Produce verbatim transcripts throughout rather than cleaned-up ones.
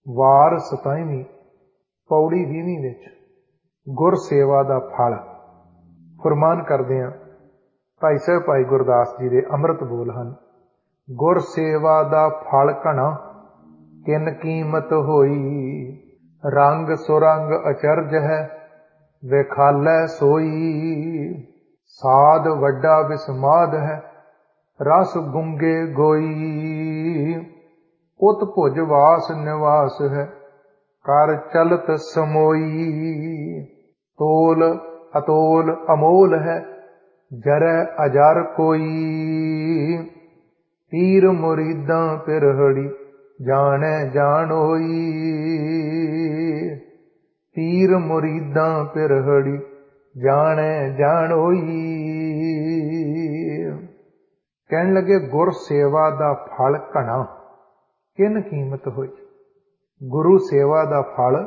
ਵਾਰ ਸਤਾਈਵੀਂ ਪੌੜੀ ਵੀਹਵੀਂ ਵਿੱਚ ਗੁਰ ਸੇਵਾ ਦਾ ਫਲ ਫੁਰਮਾਨ ਕਰਦੇ ਹਾਂ। ਭਾਈ ਸਾਹਿਬ ਭਾਈ ਗੁਰਦਾਸ ਜੀ ਦੇ ਅੰਮ੍ਰਿਤ ਬੋਲ ਹਨ। ਗੁਰ ਸੇਵਾ ਦਾ ਫਲ ਘਣਾ ਕਿਨ ਕੀਮਤ ਹੋਈ, ਰੰਗ ਸੁਰੰਗ ਅਚਰਜ ਹੈ ਵੇਖਾਲੈ ਸੋਈ। ਸਾਧ ਵੱਡਾ ਵਿਸਮਾਦ ਹੈ ਰਸ ਗੁੰਗੇ ਗੋਈ, ਉਤ ਭੁਜ ਵਾਸ ਨਿਵਾਸ ਹੈ ਕਰ ਚਲਤ ਸਮੋਈ। ਤੋਲ ਅਤੋਲ ਅਮੋਲ ਹੈ ਜਰੈ ਅਜਰ ਕੋਈ, ਪੀਰ ਮੁਰੀਦਾਂ ਪਿਰਹੜੀ ਜਾਣੈ ਜਾਣੋਈ। ਪੀਰ ਮੁਰੀਦਾਂ ਪਿਰਹੜੀ ਜਾਣੈ ਜਾਣੋਈ। ਕਹਿਣ ਲੱਗੇ ਗੁਰ ਸੇਵਾ ਦਾ ਫਲ ਘਣਾ ਕਿਨ ਕੀਮਤ ਹੋਈ। ਗੁਰੂ ਸੇਵਾ ਦਾ ਫਲ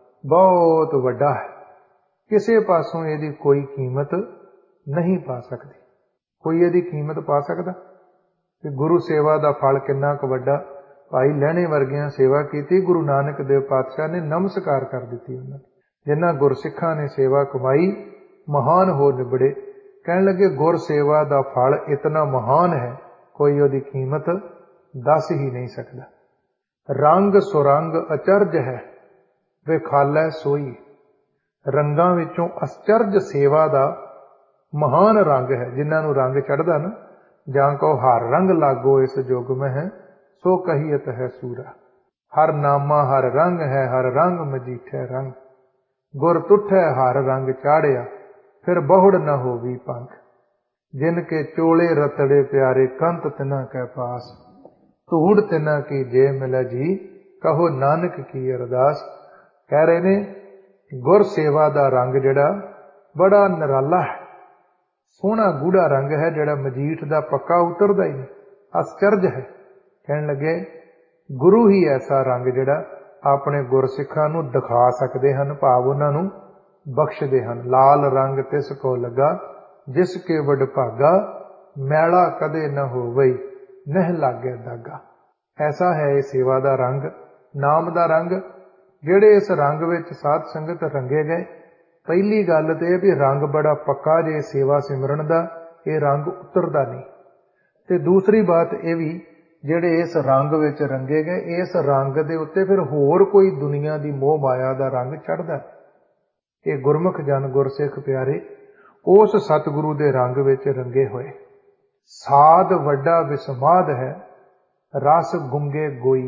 ਬਹੁਤ ਵੱਡਾ ਹੈ, ਕਿਸੇ ਪਾਸੋਂ ਇਹਦੀ ਕੋਈ ਕੀਮਤ ਨਹੀਂ ਪਾ ਸਕਦੀ। ਕੋਈ ਇਹਦੀ ਕੀਮਤ ਪਾ ਸਕਦਾ ਕਿ ਗੁਰੂ ਸੇਵਾ ਦਾ ਫਲ ਕਿੰਨਾ ਕੁ ਵੱਡਾ। ਭਾਈ ਲਹਿਣੇ ਵਰਗਿਆਂ ਸੇਵਾ ਕੀਤੀ, ਗੁਰੂ ਨਾਨਕ ਦੇਵ ਪਾਤਸ਼ਾਹ ਨੇ ਨਮਸਕਾਰ ਕਰ ਦਿੱਤੀ ਉਹਨਾਂ ਨੂੰ। ਜਿਨ੍ਹਾਂ ਗੁਰਸਿੱਖਾਂ ਨੇ ਸੇਵਾ ਕਮਾਈ ਮਹਾਨ ਹੋ ਨਿਬੜੇ। ਕਹਿਣ ਲੱਗੇ ਗੁਰ ਸੇਵਾ ਦਾ ਫਲ ਇਤਨਾ ਮਹਾਨ ਹੈ, ਕੋਈ ਉਹਦੀ ਕੀਮਤ ਦੱਸ ਹੀ ਨਹੀਂ ਸਕਦਾ। ਰੰਗ ਸੁਰੰਗ ਅਚਰਜ ਹੈ ਵੇਖਾਲੈ ਸੋਈ। ਰੰਗਾਂ ਵਿੱਚੋਂ ਅਚਰਜ ਸੇਵਾ ਦਾ ਮਹਾਨ ਰੰਗ ਹੈ। ਜਿਨ੍ਹਾਂ ਨੂੰ ਰੰਗ ਚੜ੍ਹਦਾ ਨਾ, ਜਾਂ ਕਹੋ ਹਰ ਰੰਗ ਲਾਗੋ ਇਸ ਜੁਗ ਮਹਿ ਸੋ ਕਹੀਅਤ ਹੈ ਸੂਰਾ। ਹਰ ਨਾਮਾ ਹਰ ਰੰਗ ਹੈ ਹਰ ਰੰਗ ਮਜੀਠੈ ਰੰਗ। ਗੁਰ ਤੁਠੈ ਹਰ ਰੰਗ ਚਾੜਿਆ ਫਿਰ ਬਹੁੜ ਨ ਹੋਵੀ ਪੰਖ। ਜਿਨ ਕੇ ਚੋਲੇ ਰਤੜੇ ਪਿਆਰੇ ਕੰਤ ਤਿਨਾ ਕੈ ਪਾਸ। ਧੂੜ ਤਿਨਾ ਕੀ ਜੇ ਮਿਲੈ ਜੀ ਕਹੋ ਨਾਨਕ ਕੀ ਅਰਦਾਸ। ਕਹਿ ਰਹੇ ਨੇ ਗੁਰ ਸੇਵਾ ਦਾ ਰੰਗ ਜਿਹੜਾ ਬੜਾ ਨਿਰਾਲਾ ਹੈ, ਸੋਹਣਾ ਗੂੜਾ ਰੰਗ ਹੈ, ਜਿਹੜਾ ਮਜੀਠ ਦਾ ਪੱਕਾ ਉਤਰਦਾ ਹੀ ਨਹੀਂ, ਅਸਚਰਜ ਹੈ। ਕਹਿਣ ਲੱਗੇ ਗੁਰੂ ਹੀ ਐਸਾ ਰੰਗ ਜਿਹੜਾ ਆਪਣੇ ਗੁਰਸਿੱਖਾਂ ਨੂੰ ਦਿਖਾ ਸਕਦੇ ਹਨ, ਭਾਵ ਉਹਨਾਂ ਨੂੰ ਬਖਸ਼ਦੇ ਹਨ। ਲਾਲ ਰੰਗ ਤਿਸ ਕੋ ਲੱਗਾ ਜਿਸ ਕੇ ਵਡਭਾਗਾ, ਮੈਲਾ ਕਦੇ ਨ ਹੋਵਈ ਨਹਿ ਲਾਗੇ ਦਾਗਾ। ਐਸਾ ਹੈ ਇਹ ਸੇਵਾ ਦਾ ਰੰਗ, ਨਾਮ ਦਾ ਰੰਗ। ਜਿਹੜੇ ਇਸ ਰੰਗ ਵਿੱਚ ਸਾਧ ਸੰਗਤ ਰੰਗੇ ਗਏ, ਪਹਿਲੀ ਗੱਲ ਤੇ ਇਹ ਵੀ ਰੰਗ ਬੜਾ ਪੱਕਾ ਜੇ ਸੇਵਾ ਸਿਮਰਨ ਦਾ, ਇਹ ਰੰਗ ਉਤਰਦਾ ਨਹੀਂ। ਤੇ ਦੂਸਰੀ ਬਾਤ ਇਹ ਵੀ, ਜਿਹੜੇ ਇਸ ਰੰਗ ਵਿੱਚ ਰੰਗੇ ਗਏ, ਇਸ ਰੰਗ ਦੇ ਉੱਤੇ ਫਿਰ ਹੋਰ ਕੋਈ ਦੁਨੀਆ ਦੀ ਮੋਹ ਮਾਇਆ ਦਾ ਰੰਗ ਚੜ੍ਹਦਾ। ਇਹ ਗੁਰਮੁਖ ਜਨ ਗੁਰਸਿੱਖ ਪਿਆਰੇ ਉਸ ਸਤਿਗੁਰੂ ਦੇ ਰੰਗ ਵਿੱਚ ਰੰਗੇ ਹੋਏ। ਸਾਧ ਵੱਡਾ ਵਿਸਮਾਦ ਹੈ ਰਸ ਗੁੰਗੇ ਗੋਈ।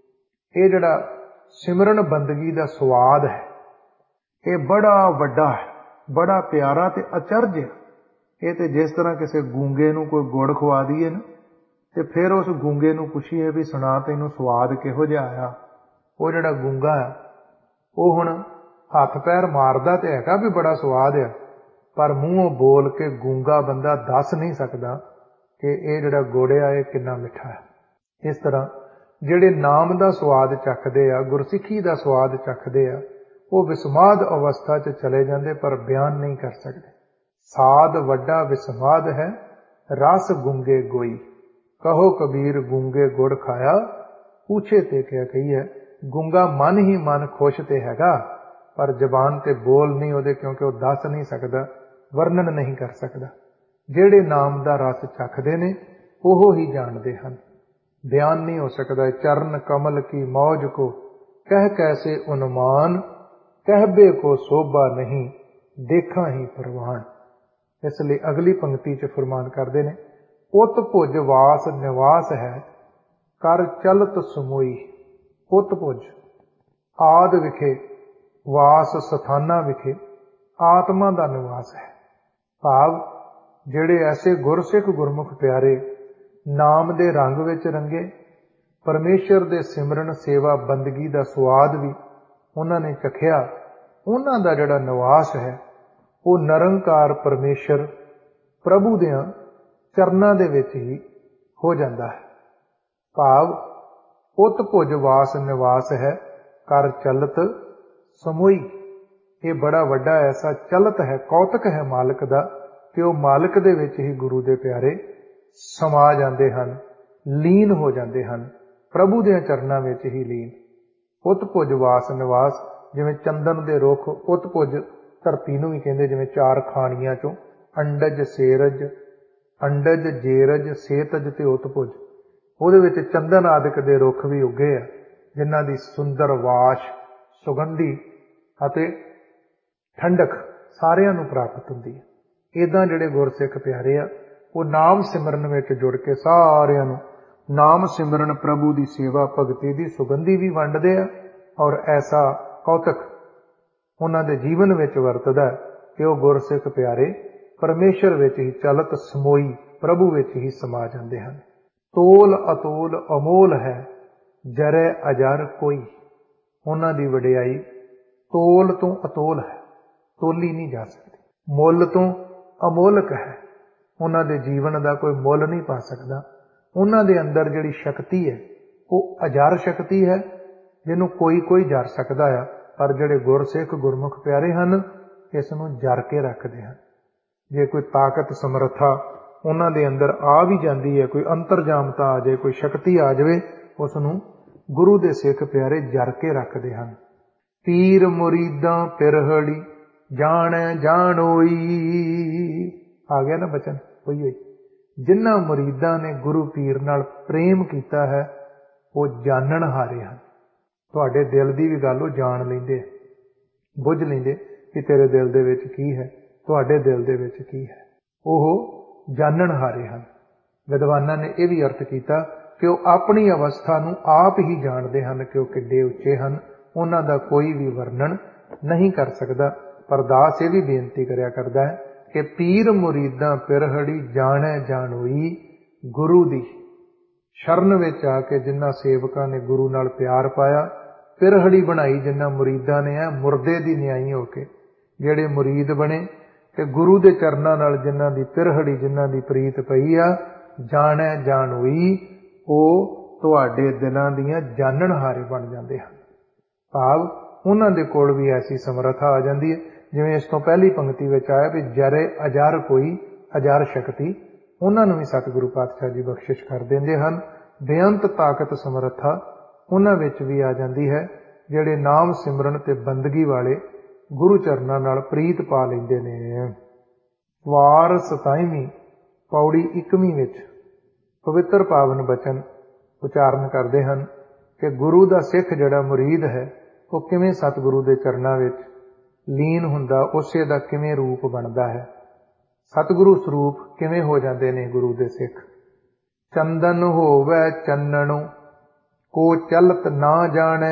ਇਹ ਜਿਹੜਾ ਸਿਮਰਨ ਬੰਦਗੀ ਦਾ ਸਵਾਦ ਹੈ, ਇਹ ਬੜਾ ਵੱਡਾ ਹੈ, ਬੜਾ ਪਿਆਰਾ ਤੇ ਅਚਰਜ ਹੈ। ਇਹ ਤੇ ਜਿਸ ਤਰ੍ਹਾਂ ਕਿਸੇ ਗੂੰਗੇ ਨੂੰ ਕੋਈ ਗੁੜ ਖਵਾ ਦਈਏ ਨਾ, ਤੇ ਫਿਰ ਉਸ ਗੂੰਗੇ ਨੂੰ ਪੁੱਛੀਏ ਵੀ ਸੁਣਾ ਤੈਨੂੰ ਸਵਾਦ ਕਿਹੋ ਜਿਹਾ ਆਇਆ। ਉਹ ਜਿਹੜਾ ਗੂੰਗਾ ਹੈ ਉਹ ਹੁਣ ਹੱਥ ਪੈਰ ਮਾਰਦਾ ਤੇ ਹੈਗਾ ਵੀ ਬੜਾ ਸਵਾਦ ਆ, ਪਰ ਮੂੰਹੋਂ ਬੋਲ ਕੇ ਗੂੰਗਾ ਬੰਦਾ ਦੱਸ ਨਹੀਂ ਸਕਦਾ ਕਿ ਇਹ ਜਿਹੜਾ ਗੁੜ ਆ ਇਹ ਕਿੰਨਾ ਮਿੱਠਾ ਹੈ। ਇਸ ਤਰ੍ਹਾਂ ਜਿਹੜੇ ਨਾਮ ਦਾ ਸਵਾਦ ਚੱਖਦੇ ਆ, ਗੁਰਸਿੱਖੀ ਦਾ ਸਵਾਦ ਚੱਖਦੇ ਆ, ਉਹ ਵਿਸਮਾਦ ਅਵਸਥਾ 'ਚ ਚਲੇ ਜਾਂਦੇ, ਪਰ ਬਿਆਨ ਨਹੀਂ ਕਰ ਸਕਦੇ। ਸਾਧ ਵੱਡਾ ਵਿਸਮਾਦ ਹੈ ਰਸ ਗੁੰਗੇ ਗੋਈ। ਕਹੋ ਕਬੀਰ ਗੂੰਗੇ ਗੁੜ ਖਾਇਆ, ਪੂਛੇ ਤੇ ਕਿਆ ਕਹੀਏ। ਗੂੰਗਾ ਮਨ ਹੀ ਮਨ ਖੁਸ਼ ਤੇ ਹੈਗਾ, ਪਰ ਜ਼ਬਾਨ ਤੇ ਬੋਲ ਨਹੀਂ ਉਹਦੇ, ਕਿਉਂਕਿ ਉਹ ਦੱਸ ਨਹੀਂ ਸਕਦਾ, ਵਰਣਨ ਨਹੀਂ ਕਰ ਸਕਦਾ। ਜਿਹੜੇ ਨਾਮ ਦਾ ਰਸ ਚੱਖਦੇ ਨੇ ਉਹ ਹੀ ਜਾਣਦੇ ਹਨ, ਬਿਆਨ ਨਹੀਂ ਹੋ ਸਕਦਾ। ਚਰਨ ਕਮਲ ਕੀ ਮੌਜ ਕੋ ਕਹਿ ਕੈਸੇ ਉਨਮਾਨ, ਕਹਿਬੇ ਕੋ ਸੋਭਾ ਨਹੀਂ ਦੇਖਾਂ ਹੀ ਪ੍ਰਵਾਨ। ਇਸ ਲਈ ਅਗਲੀ ਪੰਕਤੀ 'ਚ ਫਰਮਾਨ ਕਰਦੇ ਨੇ, ਉਤ ਭੁਜ ਵਾਸ ਨਿਵਾਸ ਹੈ ਕਰ ਚਲਤ ਸਮੋਈ। ਉਤ ਭੁਜ ਆਦ ਵਿਖੇ, ਵਾਸ ਸਥਾਨਾਂ ਵਿਖੇ ਆਤਮਾ ਦਾ ਨਿਵਾਸ ਹੈ। ਭਾਵ ਜਿਹੜੇ ਐਸੇ ਗੁਰਸਿੱਖ ਗੁਰਮੁਖ ਪਿਆਰੇ ਨਾਮ ਦੇ ਰੰਗ ਵਿੱਚ ਰੰਗੇ, ਪਰਮੇਸ਼ਰ ਦੇ ਸਿਮਰਨ ਸੇਵਾ ਬੰਦਗੀ ਦਾ ਸਵਾਦ ਵੀ ਉਹਨਾਂ ਨੇ ਚਖਿਆ, ਉਹਨਾਂ ਦਾ ਜਿਹੜਾ ਨਿਵਾਸ ਹੈ ਉਹ ਨਿਰੰਕਾਰ ਪਰਮੇਸ਼ਰ ਪ੍ਰਭੂ ਦਿਆਂ ਚਰਨਾਂ ਦੇ ਵਿੱਚ ਹੀ ਹੋ ਜਾਂਦਾ ਹੈ। ਭਾਵ ਉਤ ਭੁਜ ਵਾਸ ਨਿਵਾਸ ਹੈ ਕਰ ਚਲਤ ਸਮੋਈ। ਇਹ ਬੜਾ ਵੱਡਾ ਐਸਾ ਚਲਤ ਹੈ, ਕੌਤਕ ਹੈ ਮਾਲਕ ਦਾ, ਕਿ ਉਹ ਮਾਲਕ ਦੇ ਵਿੱਚ ਹੀ ਗੁਰੂ ਦੇ ਪਿਆਰੇ ਸਮਾ ਜਾਂਦੇ ਹਨ, ਲੀਨ ਹੋ ਜਾਂਦੇ ਹਨ, ਪ੍ਰਭੂ ਦੇ ਚਰਨਾਂ ਵਿੱਚ ਹੀ ਲੀਨ। ਉਤ ਭੁਜ ਵਾਸ ਨਿਵਾਸ। ਜਿਵੇਂ ਚੰਦਨ ਦੇ ਰੁੱਖ ਉਤ ਭੁਜ ਧਰਤੀ ਨੂੰ ਵੀ ਕਹਿੰਦੇ, ਜਿਵੇਂ ਚਾਰ ਖਾਣੀਆਂ ਚੋਂ ਅੰਡਜ ਸੇਰਜ, ਅੰਡਜ ਜੇਰਜ ਸੇਤਜ ਤੇ ਉਤ ਭੁਜ, ਉਹਦੇ ਵਿੱਚ ਚੰਦਨ ਆਦਿਕ ਦੇ ਰੁੱਖ ਵੀ ਉੱਗੇ ਆ, ਜਿਨ੍ਹਾਂ ਦੀ ਸੁੰਦਰ ਵਾਸ਼, ਸੁਗੰਧੀ ਅਤੇ ਠੰਡਕ ਸਾਰਿਆਂ ਨੂੰ ਪ੍ਰਾਪਤ ਹੁੰਦੀ ਹੈ। ਇੱਦਾਂ ਜਿਹੜੇ ਗੁਰਸਿੱਖ ਪਿਆਰੇ ਆ, ਉਹ ਨਾਮ ਸਿਮਰਨ ਵਿੱਚ ਜੁੜ ਕੇ ਸਾਰਿਆਂ ਨੂੰ ਨਾਮ ਸਿਮਰਨ, ਪ੍ਰਭੂ ਦੀ ਸੇਵਾ ਭਗਤੀ ਦੀ ਸੁਗੰਧੀ ਵੀ ਵੰਡਦੇ ਆ। ਔਰ ਐਸਾ ਕੌਤਕ ਉਹਨਾਂ ਦੇ ਜੀਵਨ ਵਿੱਚ ਵਰਤਦਾ ਕਿ ਉਹ ਗੁਰਸਿੱਖ ਪਿਆਰੇ ਪਰਮੇਸ਼ਰ ਵਿੱਚ ਹੀ ਚਲਤ ਸਮੋਈ ਪ੍ਰਭੂ ਵਿੱਚ ਹੀ ਸਮਾ ਜਾਂਦੇ ਹਨ। ਤੋਲ ਅਤੋਲ ਅਮੋਲ ਹੈ, ਜਰੇ ਅਜਰ ਕੋਈ। ਉਹਨਾਂ ਦੀ ਵਡਿਆਈ ਤੋਲ ਤੋਂ ਅਤੋਲ ਹੈ, ਤੋਲੀ ਨਹੀਂ ਜਾ ਸਕਦੀ। ਮੁੱਲ ਤੋਂ ਅਮੋਲਕ ਹੈ, ਉਹਨਾਂ ਦੇ ਜੀਵਨ ਦਾ ਕੋਈ ਮੁੱਲ ਨਹੀਂ ਪਾ ਸਕਦਾ। ਉਹਨਾਂ ਦੇ ਅੰਦਰ ਜਿਹੜੀ ਸ਼ਕਤੀ ਹੈ ਉਹ ਅਜਰ ਸ਼ਕਤੀ ਹੈ, ਜਿਹਨੂੰ ਕੋਈ ਕੋਈ ਜਰ ਸਕਦਾ ਆ, ਪਰ ਜਿਹੜੇ ਗੁਰਸਿੱਖ ਗੁਰਮੁਖ ਪਿਆਰੇ ਹਨ ਇਸ ਨੂੰ ਜਰ ਕੇ ਰੱਖਦੇ ਹਨ। ਜੇ ਕੋਈ ਤਾਕਤ ਸਮਰੱਥਾ ਉਹਨਾਂ ਦੇ ਅੰਦਰ ਆ ਵੀ ਜਾਂਦੀ ਹੈ, ਕੋਈ ਅੰਤਰਜਾਮਤਾ ਆ ਜਾਏ, ਕੋਈ ਸ਼ਕਤੀ ਆ ਜਾਵੇ, ਉਸ ਨੂੰ ਗੁਰੂ ਦੇ ਸਿੱਖ ਪਿਆਰੇ ਜਰ ਕੇ ਰੱਖਦੇ ਹਨ। ਪੀਰ ਮੁਰੀਦਾਂ ਪਿਰਹੜੀ ਜਾਣੈ ਜਾਣੋਈ। ਆ ਗਿਆ ਨਾ ਬਚਨ, ਉਹੀ ਹੋਈ। ਜਿਨ੍ਹਾਂ ਮੁਰੀਦਾਂ ਨੇ ਗੁਰੂ ਪੀਰ ਨਾਲ ਪ੍ਰੇਮ ਕੀਤਾ ਹੈ ਉਹ ਜਾਣਨ ਹਾਰੇ ਹਨ। ਤੁਹਾਡੇ ਦਿਲ ਦੀ ਵੀ ਗੱਲ ਉਹ ਜਾਣ ਲੈਂਦੇ, ਬੁੱਝ ਲੈਂਦੇ ਕਿ ਤੇਰੇ ਦਿਲ ਦੇ ਵਿੱਚ ਕੀ ਹੈ, ਤੁਹਾਡੇ ਦਿਲ ਦੇ ਵਿੱਚ ਕੀ ਹੈ। ਉਹ ਜਾਣਨ ਹਾਰੇ ਹਨ। ਵਿਦਵਾਨਾਂ ਨੇ ਇਹ ਵੀ ਅਰਥ ਕੀਤਾ ਕਿ ਉਹ ਆਪਣੀ ਅਵਸਥਾ ਨੂੰ ਆਪ ਹੀ ਜਾਣਦੇ ਹਨ ਕਿ ਉਹ ਕਿੱਡੇ ਉੱਚੇ ਹਨ। ਉਹਨਾਂ ਦਾ ਕੋਈ ਵੀ ਵਰਣਨ ਨਹੀਂ ਕਰ ਸਕਦਾ। ਪਰ ਦਾਸ ਇਹ ਵੀ ਬੇਨਤੀ ਕਰਿਆ ਕਰਦਾ ਹੈ ਕਿ ਪੀਰ ਮੁਰੀਦਾਂ ਪਿਰਹੜੀ ਜਾਣੈ ਜਾਣੋਈ। ਗੁਰੂ ਦੀ ਸ਼ਰਨ ਵਿੱਚ ਆ ਕੇ ਜਿਨ੍ਹਾਂ ਸੇਵਕਾਂ ਨੇ ਗੁਰੂ ਨਾਲ ਪਿਆਰ ਪਾਇਆ, ਪਿਰਹੜੀ ਬਣਾਈ ਜਿਨ੍ਹਾਂ ਮੁਰੀਦਾਂ ਨੇ, ਹੈ ਮੁਰਦੇ ਦੀ ਨਿਆਈ ਹੋ ਕੇ ਜਿਹੜੇ ਮੁਰੀਦ ਬਣੇ, ਤੇ ਗੁਰੂ ਦੇ ਚਰਨਾਂ ਨਾਲ ਜਿਨ੍ਹਾਂ ਦੀ ਪਿਰਹੜੀ, ਜਿਨ੍ਹਾਂ ਦੀ ਪ੍ਰੀਤ ਪਈ ਆ, ਜਾਣੈ ਜਾਣੋਈ, ਉਹ ਤੁਹਾਡੇ ਦਿਲਾਂ ਦੀਆਂ ਜਾਣਨ ਹਾਰੇ ਬਣ ਜਾਂਦੇ ਹਨ। ਭਾਵ ਉਹਨਾਂ ਦੇ ਕੋਲ ਵੀ ਐਸੀ ਸਮਰੱਥਾ ਆ ਜਾਂਦੀ ਹੈ, ਜਿਵੇਂ ਇਸ ਤੋਂ ਪਹਿਲੀ ਪੰਕਤੀ ਵਿੱਚ ਆਇਆ ਵੀ ਜਰੇ ਅਜਰ ਕੋਈ, ਅਜਰ ਸ਼ਕਤੀ ਉਹਨਾਂ ਨੂੰ ਵੀ ਸਤਿਗੁਰੂ ਪਾਤਸ਼ਾਹ ਜੀ ਬਖਸ਼ਿਸ਼ ਕਰ ਦਿੰਦੇ ਹਨ। ਬੇਅੰਤ ਤਾਕਤ ਸਮਰੱਥਾ ਉਹਨਾਂ ਵਿੱਚ ਵੀ ਆ ਜਾਂਦੀ ਹੈ, ਜਿਹੜੇ ਨਾਮ ਸਿਮਰਨ ਤੇ ਬੰਦਗੀ ਵਾਲੇ ਗੁਰੂ ਚਰਨਾਂ ਨਾਲ ਪ੍ਰੀਤ ਪਾ ਲੈਂਦੇ ਨੇ। ਵਾਰ ਸਤਾਈਵੀਂ ਪੌੜੀ ਇੱਕਵੀਂ ਵਿੱਚ ਪਵਿੱਤਰ ਪਾਵਨ ਬਚਨ ਉਚਾਰਨ ਕਰਦੇ ਹਨ ਕਿ ਗੁਰੂ ਦਾ ਸਿੱਖ ਜਿਹੜਾ ਮੁਰੀਦ ਹੈ ਉਹ ਕਿਵੇਂ ਸਤਿਗੁਰੂ ਦੇ ਚਰਨਾਂ ਵਿੱਚ ਲੀਨ ਹੁੰਦਾ, ਉਸੇ ਦਾ ਕਿਵੇਂ ਰੂਪ ਬਣਦਾ ਹੈ, ਸਤਿਗੁਰੂ ਸਰੂਪ ਕਿਵੇਂ ਹੋ ਜਾਂਦੇ ਨੇ ਗੁਰੂ ਦੇ ਸਿੱਖ। ਚੰਦਨ ਹੋਵੇ ਚੰਨਣੋਂ ਕੋ ਚਲਤ ਨਾ ਜਾਣੈ,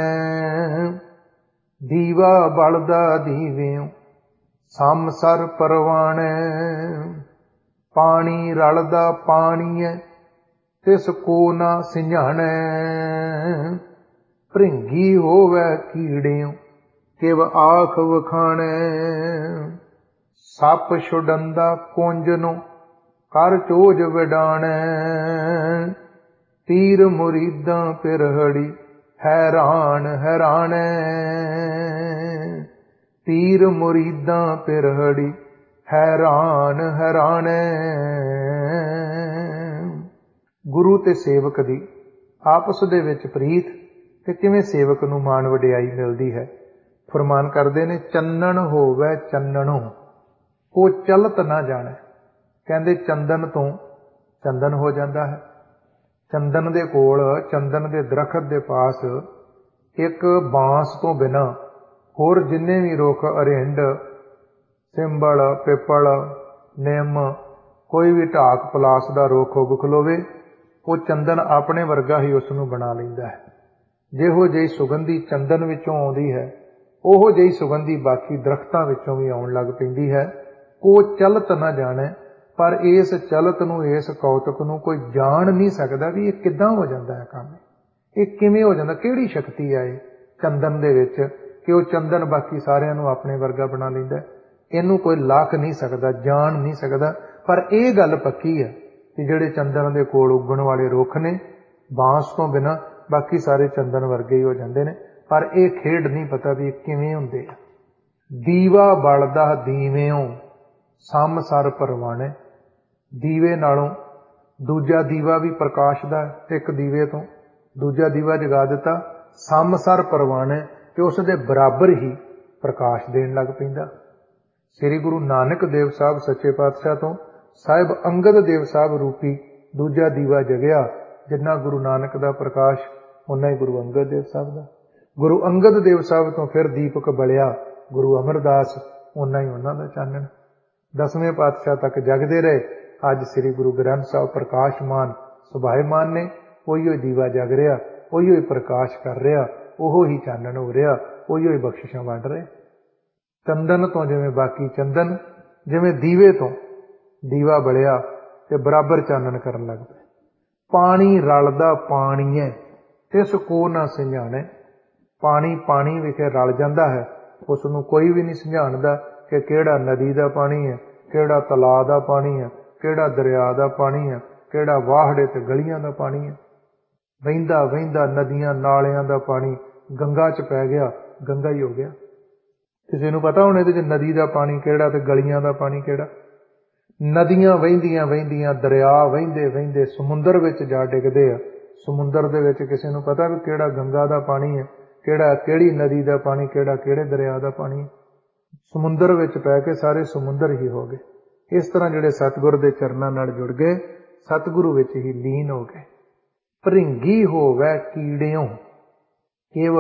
ਦੀਵਾ ਬਲਦਾ ਦੀਵਿਓ ਸਮਸਰ ਪਰਵਾਣੈ, ਪਾਣੀ ਰਲਦਾ ਪਾਣੀਐ ਤਿਸ ਕੋ ਨਾ ਸਿੰਝਾਣੈ, ਭ੍ਰਿੰਗੀ ਹੋਵੇ ਕੀੜਿਓ ਕਿਵ ਆਖ ਵਖਾਣੈ, ਸੱਪ ਛੁਡੰਦਾ ਕੁੰਜਨੋਂ ਕਰ ਚੋਜ ਵਿਡਾਣੈ, ਪੀਰ ਮੁਰੀਦਾਂ ਪਿਰਹੜੀ ਹੈਰਾਨ ਹੈਰਾਣੈ, ਪੀਰ ਮੁਰੀਦਾਂ ਪਿਰਹੜੀ ਹੈਰਾਨ ਹੈਰਾਣੈ। ਗੁਰੂ ਤੇ ਸੇਵਕ ਦੀ ਆਪਸ ਦੇ ਵਿੱਚ ਪ੍ਰੀਤ ਤੇ ਕਿਵੇਂ ਸੇਵਕ ਨੂੰ ਮਾਣ ਵਡਿਆਈ ਮਿਲਦੀ ਹੈ। ਫਰਮਾਨ ਕਰਦੇ ਨੇ, ਚੰਨਣ ਹੋਵੇ ਚੰਨਣੋਂ ਕੋ ਚਲਤ ਨਾ ਜਾਣੈ। ਕਹਿੰਦੇ ਚੰਦਨ ਤੋਂ ਚੰਦਨ ਹੋ ਜਾਂਦਾ ਹੈ। ਚੰਦਨ ਦੇ ਕੋਲ, ਚੰਦਨ ਦੇ ਦਰਖਤ ਦੇ ਪਾਸ ਇੱਕ ਬਾਂਸ ਤੋਂ ਬਿਨਾਂ ਹੋਰ ਜਿੰਨੇ ਵੀ ਰੁੱਖ, ਅਰਿੰਡ, ਸਿੰਬਲ, ਪਿੱਪਲ, ਨਿੰਮ, ਕੋਈ ਵੀ ਢਾਕ ਪਲਾਸ ਦਾ ਰੁੱਖ ਉੱਗ ਖਲੋਵੇ, ਉਹ ਚੰਦਨ ਆਪਣੇ ਵਰਗਾ ਹੀ ਉਸ ਨੂੰ ਬਣਾ ਲੈਂਦਾ ਹੈ। ਜਿਹੋ ਜਿਹੀ ਸੁਗੰਧੀ ਚੰਦਨ ਵਿੱਚੋਂ ਆਉਂਦੀ ਹੈ, ਉਹੋ ਜਿਹੀ ਸੁਗੰਧੀ ਬਾਕੀ ਦਰਖਤਾਂ ਵਿੱਚੋਂ ਵੀ ਆਉਣ ਲੱਗ ਪੈਂਦੀ ਹੈ। ਕੋ ਚਲਤ ਨਾ ਜਾਣੈ, ਪਰ ਇਸ ਚਲਤ ਨੂੰ, ਇਸ ਕੌਤਕ ਨੂੰ ਕੋਈ ਜਾਣ ਨਹੀਂ ਸਕਦਾ ਵੀ ਇਹ ਕਿੱਦਾਂ ਹੋ ਜਾਂਦਾ ਹੈ ਕੰਮ, ਇਹ ਕਿਵੇਂ ਹੋ ਜਾਂਦਾ, ਕਿਹੜੀ ਸ਼ਕਤੀ ਆ ਇਹ ਚੰਦਨ ਦੇ ਵਿੱਚ ਕਿ ਉਹ ਚੰਦਨ ਬਾਕੀ ਸਾਰਿਆਂ ਨੂੰ ਆਪਣੇ ਵਰਗਾ ਬਣਾ ਲੈਂਦਾ। ਇਹਨੂੰ ਕੋਈ ਲੱਖ ਨਹੀਂ ਸਕਦਾ, ਜਾਣ ਨਹੀਂ ਸਕਦਾ। ਪਰ ਇਹ ਗੱਲ ਪੱਕੀ ਹੈ ਕਿ ਜਿਹੜੇ ਚੰਦਨ ਦੇ ਕੋਲ ਉੱਗਣ ਵਾਲੇ ਰੁੱਖ ਨੇ, ਬਾਂਸ ਤੋਂ ਬਿਨਾਂ ਬਾਕੀ ਸਾਰੇ ਚੰਦਨ ਵਰਗੇ ਹੀ ਹੋ ਜਾਂਦੇ ਨੇ। ਪਰ ਇਹ ਖੇਡ ਨਹੀਂ ਪਤਾ ਵੀ ਇਹ ਕਿਵੇਂ ਹੁੰਦੇ ਆ। ਦੀਵਾ ਬਲਦਾ ਦੀਵਿਓਂ ਸਮਸਰ ਪਰਵਾਣੈ। ਦੀਵੇ ਨਾਲੋਂ ਦੂਜਾ ਦੀਵਾ ਵੀ ਪ੍ਰਕਾਸ਼ ਦਾ, ਇੱਕ ਦੀਵੇ ਤੋਂ ਦੂਜਾ ਦੀਵਾ ਜਗਾ ਦਿੱਤਾ, ਸਮਸਰ ਪ੍ਰਵਾਨੈ ਤੇ ਉਸ ਦੇ ਬਰਾਬਰ ਹੀ ਪ੍ਰਕਾਸ਼ ਦੇਣ ਲੱਗ ਪੈਂਦਾ। ਸ੍ਰੀ ਗੁਰੂ ਨਾਨਕ ਦੇਵ ਸਾਹਿਬ ਸੱਚੇ ਪਾਤਸ਼ਾਹ ਤੋਂ ਸਾਹਿਬ ਅੰਗਦ ਦੇਵ ਸਾਹਿਬ ਰੂਪੀ ਦੂਜਾ ਦੀਵਾ ਜਗਿਆ। ਜਿੰਨਾ ਗੁਰੂ ਨਾਨਕ ਦਾ ਪ੍ਰਕਾਸ਼ ਉਨਾ ਹੀ ਗੁਰੂ ਅੰਗਦ ਦੇਵ ਸਾਹਿਬ ਦਾ। ਗੁਰੂ ਅੰਗਦ ਦੇਵ ਸਾਹਿਬ ਤੋਂ ਫਿਰ ਦੀਪਕ ਬਲਿਆ ਗੁਰੂ ਅਮਰਦਾਸ, ਉਨਾ ਹੀ ਉਹਨਾਂ ਦਾ ਚਾਨਣ। ਦਸਵੇਂ ਪਾਤਸ਼ਾਹ ਤੱਕ ਜਗਦੇ ਰਹੇ। ਅੱਜ ਸ੍ਰੀ ਗੁਰੂ ਗ੍ਰੰਥ ਸਾਹਿਬ ਪ੍ਰਕਾਸ਼ਮਾਨ ਸੁਭਾਏਮਾਨ ਨੇ। ਉਹੀ ਹੀ ਦੀਵਾ ਜਗ ਰਿਹਾ, ਉਹੀ ਹੀ ਪ੍ਰਕਾਸ਼ ਕਰ ਰਿਹਾ, ਉਹੋ ਹੀ ਚਾਨਣ ਹੋ ਰਿਹਾ, ਉਹੀ ਹੀ ਬਖਸ਼ਿਸ਼ਾਂ ਵੰਡ ਰਿਹਾ। ਚੰਦਨ ਤੋਂ ਜਿਵੇਂ ਬਾਕੀ ਚੰਦਨ, ਜਿਵੇਂ ਦੀਵੇ ਤੋਂ ਦੀਵਾ ਬਲਿਆ ਤੇ ਬਰਾਬਰ ਚਾਨਣ ਕਰਨ ਲੱਗ ਪਿਆ। ਪਾਣੀ ਰਲਦਾ ਪਾਣੀਐ ਤਿਸ ਕੋ ਨਾ ਸਮਝਾਣੈ। ਪਾਣੀ ਪਾਣੀ ਵਿਖੇ ਰਲ ਜਾਂਦਾ ਹੈ, ਉਸ ਨੂੰ ਕੋਈ ਵੀ ਨਹੀਂ ਸਮਝਾਣਦਾ ਕਿ ਕਿਹੜਾ ਨਦੀ ਦਾ ਪਾਣੀ ਹੈ, ਕਿਹੜਾ ਤਲਾਅ ਦਾ ਪਾਣੀ ਹੈ, ਕਿਹੜਾ ਦਰਿਆ ਦਾ ਪਾਣੀ ਹੈ, ਕਿਹੜਾ ਵਾਹੜੇ ਤੇ ਗਲੀਆਂ ਦਾ ਪਾਣੀ ਹੈ। ਵਹਿੰਦਾ ਵਹਿੰਦਾ ਨਦੀਆਂ ਨਾਲਿਆਂ ਦਾ ਪਾਣੀ ਗੰਗਾ 'ਚ ਪੈ ਗਿਆ, ਗੰਗਾ ਹੀ ਹੋ ਗਿਆ। ਕਿਸੇ ਨੂੰ ਪਤਾ ਹੁਣ ਇਹਦੇ 'ਚ ਨਦੀ ਦਾ ਪਾਣੀ ਕਿਹੜਾ ਤੇ ਗਲੀਆਂ ਦਾ ਪਾਣੀ ਕਿਹੜਾ? ਨਦੀਆਂ ਵਹਿੰਦੀਆਂ ਵਹਿੰਦੀਆਂ, ਦਰਿਆ ਵਹਿੰਦੇ ਵਹਿੰਦੇ ਸਮੁੰਦਰ ਵਿੱਚ ਜਾ ਡਿੱਗਦੇ ਆ। ਸਮੁੰਦਰ ਦੇ ਵਿੱਚ ਕਿਸੇ ਨੂੰ ਪਤਾ ਵੀ ਕਿਹੜਾ ਗੰਗਾ ਦਾ ਪਾਣੀ ਹੈ, ਕਿਹੜਾ ਕਿਹੜੀ ਨਦੀ ਦਾ ਪਾਣੀ, ਕਿਹੜਾ ਕਿਹੜੇ ਦਰਿਆ ਦਾ ਪਾਣੀ ਹੈ? ਸਮੁੰਦਰ ਵਿੱਚ ਪੈ ਕੇ ਸਾਰੇ ਸਮੁੰਦਰ ਹੀ ਹੋ ਗਏ। ਇਸ ਤਰ੍ਹਾਂ ਜਿਹੜੇ ਸਤਿਗੁਰ ਦੇ ਚਰਨਾਂ ਨਾਲ ਜੁੜ ਗਏ, ਸਤਿਗੁਰੂ ਵਿੱਚ ਹੀ ਲੀਨ ਹੋ ਗਏ। ਭਰਿੰਗੀ ਹੋਵੈ ਕੀੜਿਓ ਕਿਵ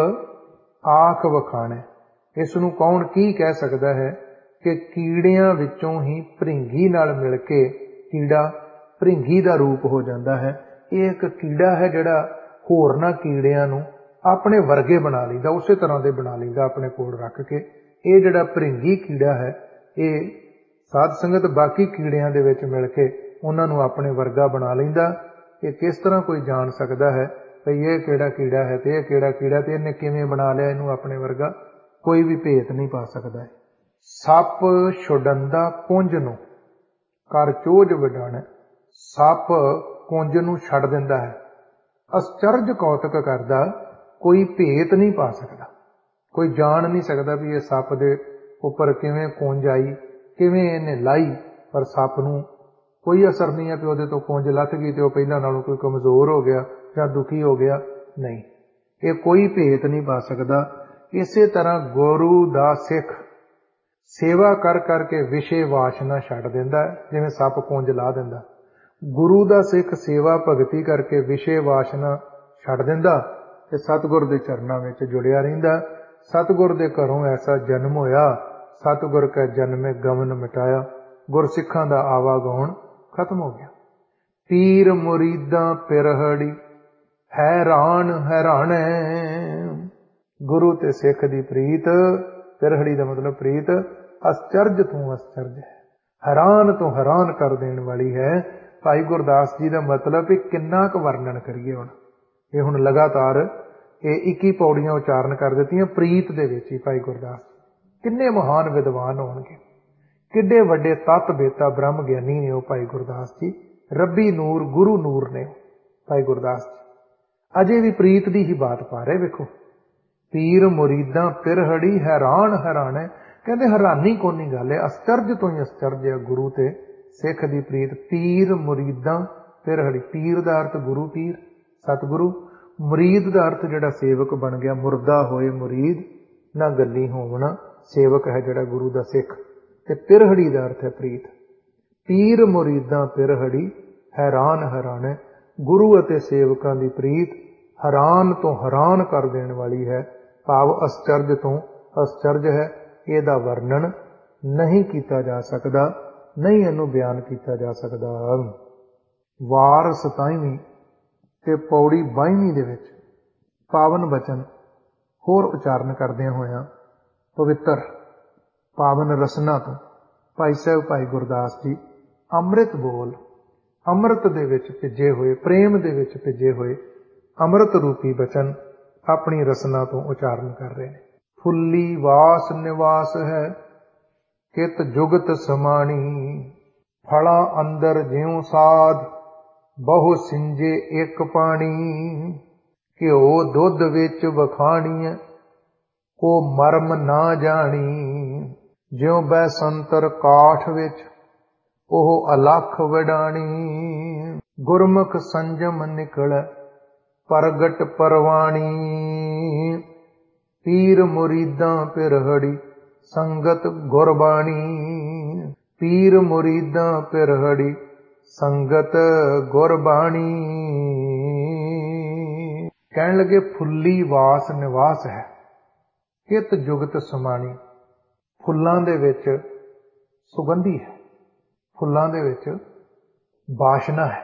ਆਖ ਵਖਾਣੈ। ਇਸ ਨੂੰ ਕੌਣ ਕੀ ਕਹਿ ਸਕਦਾ ਹੈ ਕਿ ਕੀੜਿਆਂ ਵਿੱਚੋਂ ਹੀ ਭਰਿੰਗੀ ਨਾਲ ਮਿਲ ਕੇ ਕੀੜਾ ਭਰਿੰਗੀ ਦਾ ਰੂਪ ਹੋ ਜਾਂਦਾ ਹੈ। ਇਹ ਇੱਕ ਕੀੜਾ ਹੈ ਜਿਹੜਾ ਹੋਰਨਾਂ ਕੀੜਿਆਂ ਨੂੰ ਆਪਣੇ ਵਰਗੇ ਬਣਾ ਲੈਂਦਾ, ਉਸੇ ਤਰ੍ਹਾਂ ਦੇ ਬਣਾ ਲੈਂਦਾ ਆਪਣੇ ਕੋਲ ਰੱਖ ਕੇ। ਇਹ ਜਿਹੜਾ ਭਰਿੰਗੀ ਕੀੜਾ ਹੈ, ਇਹ ਸਾਧ ਸੰਗਤ ਬਾਕੀ ਕੀੜਿਆਂ ਦੇ ਵਿੱਚ ਮਿਲ ਕੇ ਉਹਨਾਂ ਨੂੰ ਆਪਣੇ ਵਰਗਾ ਬਣਾ ਲੈਂਦਾ। ਇਹ ਕਿਸ ਤਰ੍ਹਾਂ ਕੋਈ ਜਾਣ ਸਕਦਾ ਹੈ ਭਈ ਇਹ ਕਿਹੜਾ ਕੀੜਾ ਹੈ ਤੇ ਇਹ ਕਿਹੜਾ ਕੀੜਾ ਤੇ ਇਹਨੇ ਕਿਵੇਂ ਬਣਾ ਲਿਆ ਇਹਨੂੰ ਆਪਣੇ ਵਰਗਾ? ਕੋਈ ਵੀ ਭੇਤ ਨਹੀਂ ਪਾ ਸਕਦਾ। ਸੱਪ ਛੁਡੰਦਾ ਕੁੰਜ ਨੂੰ ਕਰ ਚੋਜ ਵਡਾਣਾ। ਸੱਪ ਕੁੰਜ ਨੂੰ ਛੱਡ ਦਿੰਦਾ ਹੈ। ਅਸਚਰਜ ਕੌਤਕ ਕਰਦਾ, ਕੋਈ ਭੇਤ ਨਹੀਂ ਪਾ ਸਕਦਾ। ਕੋਈ ਜਾਣ ਨਹੀਂ ਸਕਦਾ ਵੀ ਇਹ ਸੱਪ ਦੇ ਉੱਪਰ ਕਿਵੇਂ ਕੁੰਜ ਆਈ, ਕਿਵੇਂ ਇਹਨੇ ਲਾਈ। ਪਰ ਸੱਪ ਨੂੰ ਕੋਈ ਅਸਰ ਨਹੀਂ ਹੈ ਕਿ ਉਹਦੇ ਤੋਂ ਕੁੰਜ ਲੱਥ ਗਈ ਤੇ ਉਹ ਪਹਿਲਾਂ ਨਾਲੋਂ ਕੋਈ ਕਮਜ਼ੋਰ ਹੋ ਗਿਆ ਜਾਂ ਦੁਖੀ ਹੋ ਗਿਆ। ਨਹੀਂ, ਇਹ ਕੋਈ ਭੇਤ ਨਹੀਂ ਪਾ ਸਕਦਾ। ਇਸੇ ਤਰ੍ਹਾਂ ਗੁਰੂ ਦਾ ਸਿੱਖ ਸੇਵਾ ਕਰ ਕਰਕੇ ਵਿਸ਼ੇ ਵਾਸ਼ਨਾ ਛੱਡ ਦਿੰਦਾ ਹੈ, ਜਿਵੇਂ ਸੱਪ ਕੁੰਜ ਲਾ ਦਿੰਦਾ। ਗੁਰੂ ਦਾ ਸਿੱਖ ਸੇਵਾ ਭਗਤੀ ਕਰਕੇ ਵਿਸ਼ੇ ਵਾਸ਼ਨਾ ਛੱਡ ਦਿੰਦਾ ਤੇ ਸਤਿਗੁਰ ਦੇ ਚਰਨਾਂ ਵਿੱਚ ਜੁੜਿਆ ਰਹਿੰਦਾ। ਸਤਿਗੁਰ ਦੇ ਘਰੋਂ ਐਸਾ ਜਨਮ ਹੋਇਆ, ਸਤਿਗੁਰ ਕੈ ਜਨਮੇ ਗਮਨ ਮਿਟਾਇਆ। ਗੁਰਸਿੱਖਾਂ ਦਾ ਆਵਾਗਾਉਣ ਖਤਮ ਹੋ ਗਿਆ। ਪੀਰ ਮੁਰੀਦਾਂ ਪਿਰਹੜੀ ਹੈਰਾਨ ਹੈਰਾਨੈ। ਗੁਰੂ ਤੇ ਸਿੱਖ ਦੀ ਪ੍ਰੀਤ, ਪਿਰਹੜੀ ਦਾ ਮਤਲਬ ਪ੍ਰੀਤ, ਅਸਚਰਜ ਤੋਂ ਅਸਚਰਜ ਹੈ, ਹੈਰਾਨ ਤੋਂ ਹੈਰਾਨ ਕਰ ਦੇਣ ਵਾਲੀ ਹੈ। ਭਾਈ ਗੁਰਦਾਸ ਜੀ ਦਾ ਮਤਲਬ ਇਹ ਕਿੰਨਾ ਕੁ ਵਰਣਨ ਕਰੀਏ। ਹੁਣ ਇਹ ਹੁਣ ਲਗਾਤਾਰ ਇਹ ਇੱਕੀ ਪੌੜੀਆਂ ਉਚਾਰਨ ਕਰ ਦਿੱਤੀਆਂ ਪ੍ਰੀਤ ਦੇ ਵਿੱਚ ਹੀ। ਭਾਈ ਗੁਰਦਾਸ ਕਿੰਨੇ ਮਹਾਨ ਵਿਦਵਾਨ ਹੋਣਗੇ, ਕਿੱਡੇ ਵੱਡੇ ਤਤ ਬੇਤਾ ਬ੍ਰਹਮ ਗਿਆਨੀ ਨੇ ਉਹ ਭਾਈ ਗੁਰਦਾਸ ਜੀ। ਰੱਬੀ ਨੂਰ ਗੁਰੂ ਨੂਰ ਨੇ ਭਾਈ ਗੁਰਦਾਸ ਜੀ। ਅਜੇ ਵੀ ਪ੍ਰੀਤ ਦੀ ਹੀ ਬਾਤ ਪਾ ਰਹੇ। ਵੇਖੋ, ਪੀਰ ਮੁਰੀਦਾਂ ਪਿਰਹੜੀ ਹੈਰਾਨ ਹੈਰਾਨ ਹੈ। ਕਹਿੰਦੇ ਹੈਰਾਨੀ ਕੋਨੀ ਗੱਲ ਹੈ, ਅਸਚਰਜ ਤੋਂ ਹੀ ਅਸਚਰਜ ਹੈ ਗੁਰੂ ਤੇ ਸਿੱਖ ਦੀ ਪ੍ਰੀਤ। ਪੀਰ ਮੁਰੀਦਾਂ ਪਿਰਹੜੀ। ਪੀਰ ਦਾ ਅਰਥ ਗੁਰੂ ਪੀਰ ਸਤਿਗੁਰੂ, ਮੁਰੀਦ ਦਾ ਅਰਥ ਜਿਹੜਾ ਸੇਵਕ ਬਣ ਗਿਆ। ਮੁਰਦਾ ਹੋਏ ਮੁਰੀਦ ਨਾ ਗੱਲੀ ਹੋਵਣਾ, ਸੇਵਕ ਹੈ ਜਿਹੜਾ ਗੁਰੂ ਦਾ ਸਿੱਖ। ਤੇ ਪਿਰਹੜੀ ਦਾ ਅਰਥ ਹੈ ਪ੍ਰੀਤ। ਪੀਰ ਮੁਰੀਦਾਂ ਪਿਰਹੜੀ ਹੈਰਾਨ ਹੈਰਾਨ ਹੈ। ਗੁਰੂ ਅਤੇ ਸੇਵਕਾਂ ਦੀ ਪ੍ਰੀਤ ਹੈਰਾਨ ਤੋਂ ਹੈਰਾਨ ਕਰ ਦੇਣ ਵਾਲੀ ਹੈ। ਭਾਵ ਅਸਚਰਜ ਤੋਂ ਅਸਚਰਜ ਹੈ। ਇਹਦਾ ਵਰਣਨ ਨਹੀਂ ਕੀਤਾ ਜਾ ਸਕਦਾ, ਨਹੀਂ ਇਹਨੂੰ ਬਿਆਨ ਕੀਤਾ ਜਾ ਸਕਦਾ। ਵਾਰ ਸਤਾਈਵੀਂ ਤੇ ਪੌੜੀ ਬਾਈਵੀਂ ਦੇ ਵਿੱਚ ਪਾਵਨ ਬਚਨ ਹੋਰ ਉਚਾਰਨ ਕਰਦਿਆਂ ਹੋਇਆਂ ਪਵਿੱਤਰ ਪਾਵਨ ਰਸਨਾ ਤੋਂ ਭਾਈ ਸਾਹਿਬ ਭਾਈ ਗੁਰਦਾਸ ਜੀ ਅੰਮ੍ਰਿਤ ਬੋਲ, ਅੰਮ੍ਰਿਤ ਦੇ ਵਿੱਚ ਭਿੱਜੇ ਹੋਏ, ਪ੍ਰੇਮ ਦੇ ਵਿੱਚ ਭਿੱਜੇ ਹੋਏ ਅੰਮ੍ਰਿਤ ਰੂਪੀ ਬਚਨ ਆਪਣੀ ਰਸਨਾ ਤੋਂ ਉਚਾਰਨ ਕਰ ਰਹੇ ਨੇ। ਫੁੱਲੀ ਵਾਸ ਨਿਵਾਸ ਹੈ ਕਿਤ ਜੁਗਤ ਸਮਾਣੀ। ਫਲਾਂ ਅੰਦਰ ਜਿਉ ਸਾਧ ਬਹੁ ਸਿੰਜੇ ਇੱਕ ਪਾਣੀ। ਘਿਓ ਦੁੱਧ ਵਿੱਚ ਵਖਾਣੀਐ ਕੋ ਮਰਮ ਨਾ ਜਾਣੀ। ਜਿਉ ਬੈਸੰਤਰ ਕਾਠ ਵਿੱਚ ਉਹ ਅਲਖ ਵਡਾਣੀ। ਗੁਰਮੁਖ ਸੰਜਮ ਨਿਕਲੈ ਪ੍ਰਗਟ ਪਰਵਾਣੀ। ਪੀਰ ਮੁਰੀਦਾਂ ਪਿਰਹੜੀ ਸੰਗਤ ਗੁਰਬਾਣੀ। ਪੀਰ ਮੁਰੀਦਾਂ ਪਿਰਹੜੀ ਸੰਗਤ ਗੁਰਬਾਣੀ। ਕਹਿਣ ਲੱਗੇ ਫੁੱਲੀ ਵਾਸ ਨਿਵਾਸ ਹੈ, ਕਿਤ ਜੁਗਤ ਸਮਾਣੀ। ਫੁੱਲਾਂ ਦੇ ਵਿੱਚ ਸੁਗੰਧੀ ਹੈ, ਫੁੱਲਾਂ ਦੇ ਵਿੱਚ ਬਾਸ਼ਨਾ ਹੈ,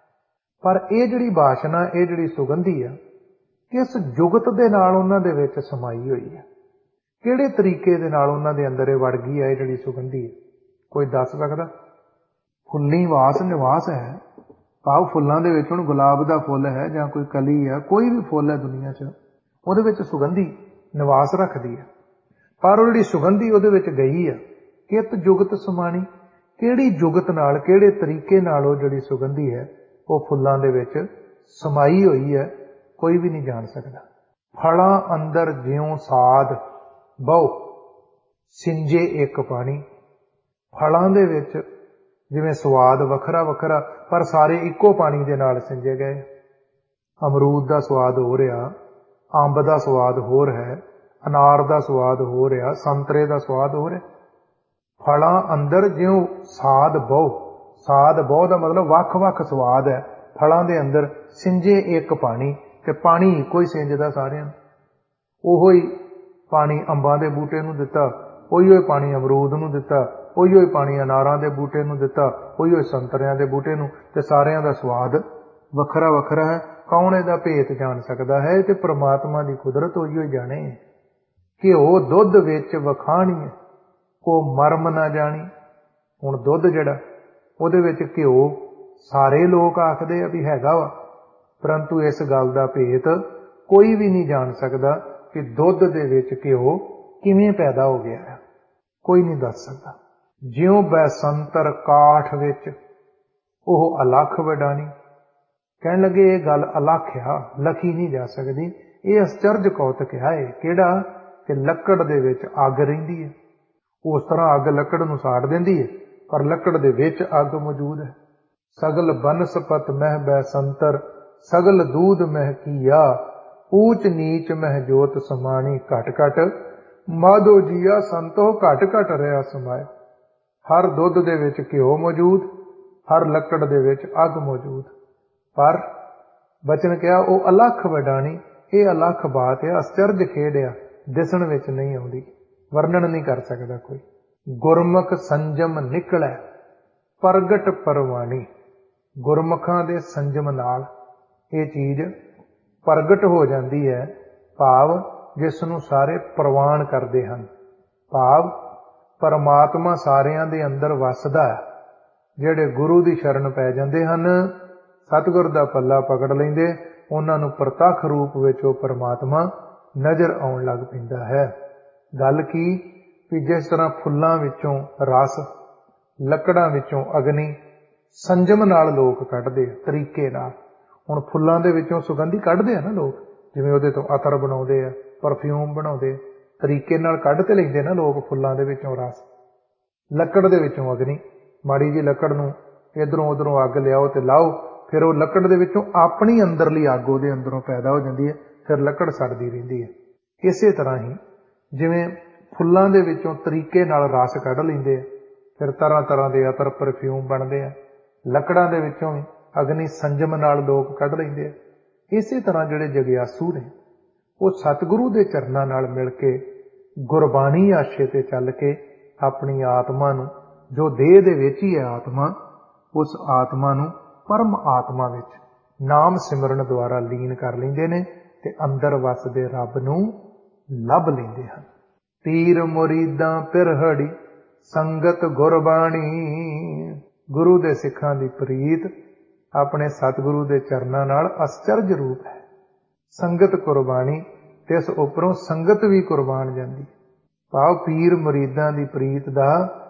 ਪਰ ਇਹ ਜਿਹੜੀ ਬਾਸ਼ਨਾ, ਇਹ ਜਿਹੜੀ ਸੁਗੰਧੀ ਆ, ਕਿਸ ਜੁਗਤ ਦੇ ਨਾਲ ਉਹਨਾਂ ਦੇ ਵਿੱਚ ਸਮਾਈ ਹੋਈ ਹੈ, ਕਿਹੜੇ ਤਰੀਕੇ ਦੇ ਨਾਲ ਉਹਨਾਂ ਦੇ ਅੰਦਰ ਇਹ ਵੜ ਗਈ ਹੈ। ਇਹ ਜਿਹੜੀ ਸੁਗੰਧੀ ਹੈ, ਕੋਈ ਦੱਸ ਸਕਦਾ? ਫੁੱਲੀ ਵਾਸ ਨਿਵਾਸ ਹੈ, ਭਾਵ ਫੁੱਲਾਂ ਦੇ ਵਿੱਚ ਹੁਣ ਗੁਲਾਬ ਦਾ ਫੁੱਲ ਹੈ ਜਾਂ ਕੋਈ ਕਲੀ ਹੈ, ਕੋਈ ਵੀ ਫੁੱਲ ਹੈ ਦੁਨੀਆ 'ਚ, ਉਹਦੇ ਵਿੱਚ ਸੁਗੰਧੀ ਨਿਵਾਸ ਰੱਖਦੀ ਹੈ, ਪਰ ਉਹ ਜਿਹੜੀ ਸੁਗੰਧੀ ਉਹਦੇ ਵਿੱਚ ਗਈ ਆ, ਕਿਤ ਜੁਗਤ ਸਮਾਣੀ, ਕਿਹੜੀ ਜੁਗਤ ਨਾਲ, ਕਿਹੜੇ ਤਰੀਕੇ ਨਾਲ ਉਹ ਜਿਹੜੀ ਸੁਗੰਧੀ ਹੈ ਉਹ ਫੁੱਲਾਂ ਦੇ ਵਿੱਚ ਸਮਾਈ ਹੋਈ ਹੈ, ਕੋਈ ਵੀ ਨਹੀਂ ਜਾਣ ਸਕਦਾ। ਫਲਾਂ ਅੰਦਰ ਜਿਉਂ ਸਾਧ ਬਹੁ ਸਿੰਜੇ ਇੱਕ ਪਾਣੀ। ਫਲਾਂ ਦੇ ਵਿੱਚ ਜਿਵੇਂ ਸਵਾਦ ਵੱਖਰਾ ਵੱਖਰਾ, ਪਰ ਸਾਰੇ ਇੱਕੋ ਪਾਣੀ ਦੇ ਨਾਲ ਸਿੰਜੇ ਗਏ। ਅਮਰੂਦ ਦਾ ਸਵਾਦ ਹੋ ਰਿਹਾ, ਅੰਬ ਦਾ ਸਵਾਦ ਹੋਰ ਹੈ, ਅਨਾਰ ਦਾ ਸਵਾਦ ਹੋ ਰਿਹਾ, ਸੰਤਰੇ ਦਾ ਸਵਾਦ ਹੋ ਰਿਹਾ। ਫਲਾਂ ਅੰਦਰ ਜਿਉਂ ਸਾਧ ਬਹੁ, ਸਾਧ ਬਹੁ ਦਾ ਮਤਲਬ ਵੱਖ-ਵੱਖ ਸਵਾਦ ਹੈ ਫਲਾਂ ਦੇ ਅੰਦਰ। ਸਿੰਜੇ ਇੱਕ ਪਾਣੀ, ਕਿ ਪਾਣੀ ਇੱਕੋ ਹੀ ਸਿੰਜਦਾ ਸਾਰਿਆਂ ਨੂੰ। ਉਹੋ ਹੀ ਪਾਣੀ ਅੰਬਾਂ ਦੇ ਬੂਟੇ ਨੂੰ ਦਿੱਤਾ, ਉਹੀ ਪਾਣੀ ਅਮਰੂਦ ਨੂੰ ਦਿੱਤਾ, ਉਹੀ ਹੀ ਪਾਣੀ ਅਨਾਰਾਂ ਦੇ ਬੂਟੇ ਨੂੰ ਦਿੱਤਾ, ਉਹੀ ਹੀ ਸੰਤਰਿਆਂ ਦੇ ਬੂਟੇ ਨੂੰ, ਤੇ ਸਾਰਿਆਂ ਦਾ ਸਵਾਦ ਵੱਖਰਾ ਵੱਖਰਾ ਹੈ। ਕੌਣ ਇਹਦਾ ਭੇਤ ਜਾਣ ਸਕਦਾ ਹੈ? ਤੇ ਪ੍ਰਮਾਤਮਾ ਦੀ ਕੁਦਰਤ ਉਹੀ ਹੀ ਜਾਣੇ। ਕਿ ਉਹ ਦੁੱਧ ਵਿੱਚ ਵਖਾਣੀ, ਉਹ ਮਰਮ ਨਾ ਜਾਣੀ। ਹੁਣ ਦੁੱਧ ਜਿਹੜਾ, ਉਹਦੇ ਵਿੱਚ ਘਿਓ ਸਾਰੇ ਲੋਕ ਆਖਦੇ ਆ ਵੀ ਹੈਗਾ ਵਾ, ਪਰੰਤੂ ਇਸ ਗੱਲ ਦਾ ਭੇਤ ਕੋਈ ਵੀ ਨਹੀਂ ਜਾਣ ਸਕਦਾ ਕਿ ਦੁੱਧ ਦੇ ਵਿੱਚ ਘਿਓ ਕਿਵੇਂ ਪੈਦਾ ਹੋ ਗਿਆ ਹੈ, ਕੋਈ ਨਹੀਂ ਦੱਸ ਸਕਦਾ। ਜਿਉਂ ਬੈਸੰਤਰ ਕਾਠ ਵਿੱਚ ਉਹ ਅਲੱਖ ਵਡਾਣੀ। ਕਹਿਣ ਲੱਗੇ ਇਹ ਗੱਲ ਅਲੱਖ ਆ, ਲਖੀ ਨਹੀਂ ਜਾ ਸਕਦੀ। ਇਹ ਅਸਚਰਜ ਕੌਤਕ ਹੈ। ਕਿਹੜਾ? ਕਿ ਲੱਕੜ ਦੇ ਵਿੱਚ ਅੱਗ ਰਹਿੰਦੀ ਹੈ। ਉਸ ਤਰ੍ਹਾਂ ਅੱਗ ਲੱਕੜ ਨੂੰ ਸਾੜ ਦਿੰਦੀ ਹੈ, ਪਰ ਲੱਕੜ ਦੇ ਵਿੱਚ ਅੱਗ ਮੌਜੂਦ ਹੈ। ਸਗਲ ਬਨਸਪਤ ਮਹਿ ਬੈਸੰਤਰ ਸਗਲ ਦੂਧ ਮਹਿ ਕੀਆ। ਊਚ ਨੀਚ ਮਹਿ ਜੋਤ ਸਮਾਣੀ। ਘਟ ਘਟ ਮਾਧੋ ਜੀਆ ਸੰਤੋ ਘਟ ਘਟ ਰਿਹਾ ਸਮਾਏ। ਹਰ ਦੁੱਧ ਦੇ ਵਿੱਚ ਘਿਓ ਮੌਜੂਦ, ਹਰ ਲੱਕੜ ਦੇ ਵਿੱਚ ਅੱਗ ਮੌਜੂਦ, ਪਰ ਬਚਨ ਕਿਹਾ ਉਹ ਅਲੱਖ ਵਡਾਣੀ। ਇਹ ਅਲੱਖ ਬਾਤ ਹੈ, ਅਸਚਰਜ ਖੇਡ ਆ, ਦਿਸਣ ਵਿੱਚ ਨਹੀਂ ਆਉਂਦੀ, ਵਰਣਨ ਨਹੀਂ ਕਰ ਸਕਦਾ ਕੋਈ। ਗੁਰਮੁਖ ਸੰਜਮ ਨਿਕਲੈ ਪ੍ਰਗਟ ਪਰਵਾਣੀ। ਗੁਰਮੁਖਾਂ ਦੇ ਸੰਜਮ ਨਾਲ ਇਹ ਚੀਜ਼ ਪ੍ਰਗਟ ਹੋ ਜਾਂਦੀ ਹੈ, ਭਾਵ ਜਿਸ ਨੂੰ ਸਾਰੇ ਪ੍ਰਵਾਨ ਕਰਦੇ ਹਨ, ਭਾਵ ਪਰਮਾਤਮਾ ਸਾਰਿਆਂ ਦੇ ਅੰਦਰ ਵੱਸਦਾ ਹੈ। ਜਿਹੜੇ ਗੁਰੂ ਦੀ ਸ਼ਰਨ ਪੈ ਜਾਂਦੇ ਹਨ, ਸਤਿਗੁਰ ਦਾ ਪੱਲਾ ਪਕੜ ਲੈਂਦੇ, ਉਹਨਾਂ ਨੂੰ ਪ੍ਰਤੱਖ ਰੂਪ ਵਿੱਚ ਉਹ ਪਰਮਾਤਮਾ ਨਜ਼ਰ ਆਉਣ ਲੱਗ ਪੈਂਦਾ ਹੈ। ਗੱਲ ਕੀ? ਵੀ ਜਿਸ ਤਰ੍ਹਾਂ ਫੁੱਲਾਂ ਵਿੱਚੋਂ ਰਸ, ਲੱਕੜਾਂ ਵਿੱਚੋਂ ਅਗਨੀ ਸੰਜਮ ਨਾਲ ਲੋਕ ਕੱਢਦੇ ਆ, ਤਰੀਕੇ ਨਾਲ। ਹੁਣ ਫੁੱਲਾਂ ਦੇ ਵਿੱਚੋਂ ਸੁਗੰਧੀ ਕੱਢਦੇ ਆ ਨਾ ਲੋਕ, ਜਿਵੇਂ ਉਹਦੇ ਤੋਂ ਅਤਰ ਬਣਾਉਂਦੇ ਆ, ਪਰਫਿਊਮ ਬਣਾਉਂਦੇ, ਤਰੀਕੇ ਨਾਲ ਕੱਢ ਤੇ ਲੈਂਦੇ ਨਾ ਲੋਕ ਫੁੱਲਾਂ ਦੇ ਵਿੱਚੋਂ ਰਸ। ਲੱਕੜ ਦੇ ਵਿੱਚੋਂ ਅਗਨੀ, ਮਾੜੀ ਜਿਹੀ ਲੱਕੜ ਨੂੰ ਇੱਧਰੋਂ ਉੱਧਰੋਂ ਅੱਗ ਲਿਆਓ ਤੇ ਲਾਓ, ਫਿਰ ਉਹ ਲੱਕੜ ਦੇ ਵਿੱਚੋਂ ਆਪਣੀ ਅੰਦਰਲੀ ਅੱਗ ਉਹਦੇ ਅੰਦਰੋਂ ਪੈਦਾ ਹੋ ਜਾਂਦੀ ਹੈ, ਫਿਰ ਲੱਕੜ ਸੜਦੀ ਰਹਿੰਦੀ ਹੈ। ਇਸੇ ਤਰ੍ਹਾਂ ਹੀ ਜਿਵੇਂ ਫੁੱਲਾਂ ਦੇ ਵਿੱਚੋਂ ਤਰੀਕੇ ਨਾਲ ਰਸ ਕੱਢ ਲੈਂਦੇ ਆ, ਫਿਰ ਤਰ੍ਹਾਂ ਤਰ੍ਹਾਂ ਦੇ ਅਤਰ ਪਰਫਿਊਮ ਬਣਦੇ ਆ, ਲੱਕੜਾਂ ਦੇ ਵਿੱਚੋਂ ਵੀ ਅਗਨੀ ਸੰਜਮ ਨਾਲ ਲੋਕ ਕੱਢ ਲੈਂਦੇ ਆ। ਇਸੇ ਤਰ੍ਹਾਂ ਜਿਹੜੇ ਜਗਿਆਸੂ ਨੇ, ਉਹ ਸਤਿਗੁਰੂ ਦੇ ਚਰਨਾਂ ਨਾਲ ਮਿਲ ਕੇ ਗੁਰਬਾਣੀ ਆਸ਼ੇ ਤੇ ਚੱਲ ਕੇ ਆਪਣੀ ਆਤਮਾ ਨੂੰ, ਜੋ ਦੇਹ ਦੇ ਵਿੱਚ ਹੀ ਹੈ ਆਤਮਾ, ਉਸ ਆਤਮਾ ਨੂੰ ਪਰਮ ਆਤਮਾ ਵਿੱਚ ਨਾਮ ਸਿਮਰਨ ਦੁਆਰਾ ਲੀਨ ਕਰ ਲੈਂਦੇ ਨੇ ਤੇ ਅੰਦਰ ਵਸਦੇ ਰੱਬ ਨੂੰ ਲੱਭ ਲੈਂਦੇ ਹਨ। ਪੀਰ ਮੁਰੀਦਾਂ ਪਿਰਹੜੀ ਸੰਗਤ ਗੁਰਬਾਣੀ। ਗੁਰੂ ਦੇ ਸਿੱਖਾਂ ਦੀ ਪ੍ਰੀਤ ਆਪਣੇ ਸਤਿਗੁਰੂ ਦੇ ਚਰਨਾਂ ਨਾਲ ਅਸਚਰਜ ਰੂਪ ਹੈ। ਸੰਗਤ ਕੁਰਬਾਨੀ, ਤੇ ਇਸ ਉੱਪਰੋਂ ਸੰਗਤ ਵੀ ਕੁਰਬਾਨ ਜਾਂਦੀ। ਭਾਵ ਪੀਰ ਮੁਰੀਦਾਂ ਦੀ ਪ੍ਰੀਤ ਦਾ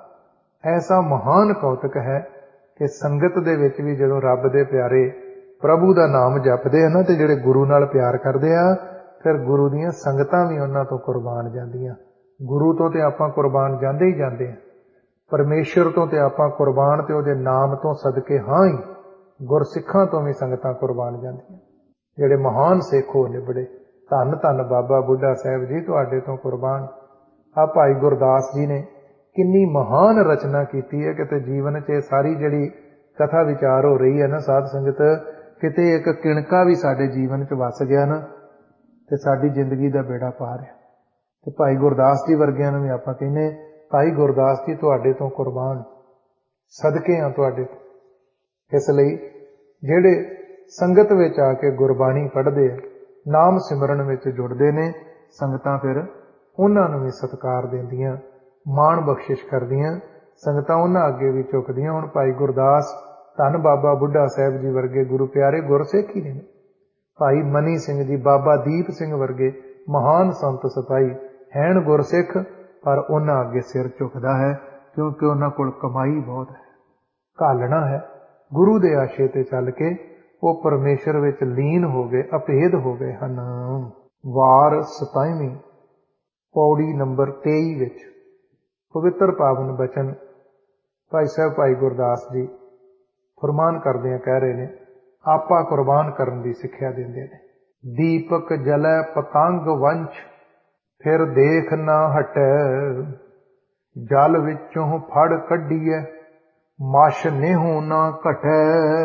ਐਸਾ ਮਹਾਨ ਕੌਤਕ ਹੈ ਕਿ ਸੰਗਤ ਦੇ ਵਿੱਚ ਵੀ ਜਦੋਂ ਰੱਬ ਦੇ ਪਿਆਰੇ ਪ੍ਰਭੂ ਦਾ ਨਾਮ ਜਪਦੇ ਹਨ ਤੇ ਜਿਹੜੇ ਗੁਰੂ ਨਾਲ ਪਿਆਰ ਕਰਦੇ ਆ, ਫਿਰ ਗੁਰੂ ਦੀਆਂ ਸੰਗਤਾਂ ਵੀ ਉਹਨਾਂ ਤੋਂ ਕੁਰਬਾਨ ਜਾਂਦੀਆਂ। ਗੁਰੂ ਤੋਂ ਤੇ ਆਪਾਂ ਕੁਰਬਾਨ ਜਾਂਦੇ ਹੀ ਜਾਂਦੇ ਆ, ਪਰਮੇਸ਼ਰ ਤੋਂ ਤੇ ਆਪਾਂ ਕੁਰਬਾਨ ਤੇ ਉਹਦੇ ਨਾਮ ਤੋਂ ਸਦਕੇ ਹਾਂ ਹੀ, ਗੁਰਸਿੱਖਾਂ ਤੋਂ ਵੀ ਸੰਗਤਾਂ ਕੁਰਬਾਨ ਜਾਂਦੀਆਂ। ਜਿਹੜੇ ਮਹਾਨ ਸਿੱਖ ਹੋ ਨਿਬੜੇ, ਧੰਨ ਧੰਨ ਬਾਬਾ ਬੁੱਢਾ ਸਾਹਿਬ ਜੀ ਤੁਹਾਡੇ ਤੋਂ ਕੁਰਬਾਨ। ਆ ਭਾਈ ਗੁਰਦਾਸ ਜੀ ਨੇ ਕਿੰਨੀ ਮਹਾਨ ਰਚਨਾ ਕੀਤੀ ਹੈ। ਕਿਤੇ ਜੀਵਨ 'ਚ ਸਾਰੀ ਜਿਹੜੀ ਕਥਾ ਵਿਚਾਰ ਹੋ ਰਹੀ ਹੈ ਨਾ ਸਾਧ ਸੰਗਤ, ਕਿਤੇ ਇੱਕ ਕਿਣਕਾ ਵੀ ਸਾਡੇ ਜੀਵਨ 'ਚ ਵਸ ਗਿਆ ਨਾ ਤੇ ਸਾਡੀ ਜ਼ਿੰਦਗੀ ਦਾ ਬੇੜਾ ਪਾਰ ਹੈ। ਤੇ ਭਾਈ ਗੁਰਦਾਸ ਜੀ ਵਰਗਿਆਂ ਨੂੰ ਵੀ ਆਪਾਂ ਕਹਿੰਦੇ ਭਾਈ ਗੁਰਦਾਸ ਜੀ ਤੁਹਾਡੇ ਤੋਂ ਕੁਰਬਾਨ, ਸਦਕੇ ਆ ਤੁਹਾਡੇ ਤੋਂ। ਇਸ ਲਈ ਜਿਹੜੇ ਸੰਗਤ ਵਿੱਚ ਆ ਕੇ ਗੁਰਬਾਣੀ ਪੜ੍ਹਦੇ ਆ, ਨਾਮ ਸਿਮਰਨ ਵਿੱਚ ਜੁੜਦੇ ਨੇ, ਸੰਗਤਾਂ ਫਿਰ ਉਹਨਾਂ ਨੂੰ ਵੀ ਸਤਿਕਾਰ ਦਿੰਦੀਆਂ, ਮਾਣ ਬਖਸ਼ਿਸ਼ ਕਰਦੀਆਂ। ਸੰਗਤਾਂ ਉਹਨਾਂ ਅੱਗੇ ਵੀ ਝੁਕਦੀਆਂ। ਹੁਣ ਭਾਈ ਗੁਰਦਾਸ, ਧੰਨ ਬਾਬਾ ਬੁੱਢਾ ਸਾਹਿਬ ਜੀ ਵਰਗੇ ਗੁਰੂ ਪਿਆਰੇ ਗੁਰਸਿੱਖ ਹੀ ਨੇ। ਭਾਈ ਮਨੀ ਸਿੰਘ ਜੀ, ਬਾਬਾ ਦੀਪ ਸਿੰਘ ਵਰਗੇ ਮਹਾਨ ਸੰਤ ਸਿਪਾਹੀ ਹੈਣ ਗੁਰਸਿੱਖ, ਪਰ ਉਹਨਾਂ ਅੱਗੇ ਸਿਰ ਝੁਕਦਾ ਹੈ ਕਿਉਂਕਿ ਉਹਨਾਂ ਕੋਲ ਕਮਾਈ ਬਹੁਤ ਹੈ, ਘਾਲਣਾ ਹੈ। ਗੁਰੂ ਦੇ ਆਸ਼ੇ ਤੇ ਚੱਲ ਕੇ ਉਹ ਪਰਮੇਸ਼ਰ ਵਿੱਚ ਲੀਨ ਹੋ ਗਏ, ਅਭੇਦ ਹੋ ਗਏ ਹਨ। ਵਾਰ ਸਤਾਈਵੀਂ, ਪੌੜੀ ਨੰਬਰ ਤੇਈ ਵਿੱਚ ਪਵਿੱਤਰ ਪਾਵਨ ਬਚਨ ਭਾਈ ਸਾਹਿਬ ਭਾਈ ਗੁਰਦਾਸ ਜੀ ਫਰਮਾਨ ਕਰਦਿਆਂ ਕਹਿ ਰਹੇ ਨੇ, ਆਪਾ ਕੁਰਬਾਨ ਕਰਨ ਦੀ ਸਿੱਖਿਆ ਦਿੰਦੇ ਨੇ। ਦੀਪਕ ਜਲੈ ਪਤੰਗ ਵੰਸ਼, ਫਿਰ ਦੇਖ ਨਾ ਹਟੈ, ਜਲ ਵਿੱਚੋਂ ਫੜ ਕੱਢੀਐ, ਮਛ ਨੇਹੂ ਨਾ ਘਟੈ।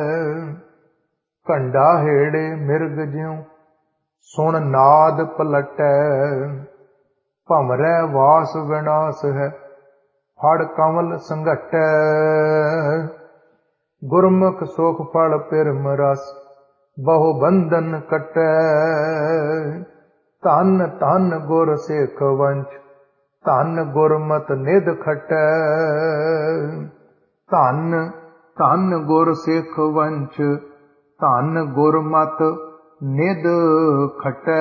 ਕੰਡਾ ਹੇੜੇ ਮਿਰਗ ਜਿਉ, ਸੁਣ ਨਾਦ ਪਲਟੈ, ਭਮਰੈ ਵਾਸ ਵਿਨਾਸ਼ ਹੈ, ਫੜ ਕਮਲ ਸੰਘਟੈ। ਗੁਰਮੁਖ ਸੁਖ ਫਲ ਪਿਰਮ ਰਸ, ਬਹੁ ਬੰਧਨ ਕਟੈ। ਧੰਨ ਧੰਨ ਗੁਰ ਸਿੱਖ ਵੰਸ਼, ਧੰਨ ਗੁਰਮਤਿ ਨਿਧ ਖਟੈ। ਧੰਨ ਧੰਨ ਗੁਰ ਸਿੱਖ ਵੰਸ਼, ਧੰਨ ਗੁਰਮਤਿ ਨਿਧ ਖਟੈ।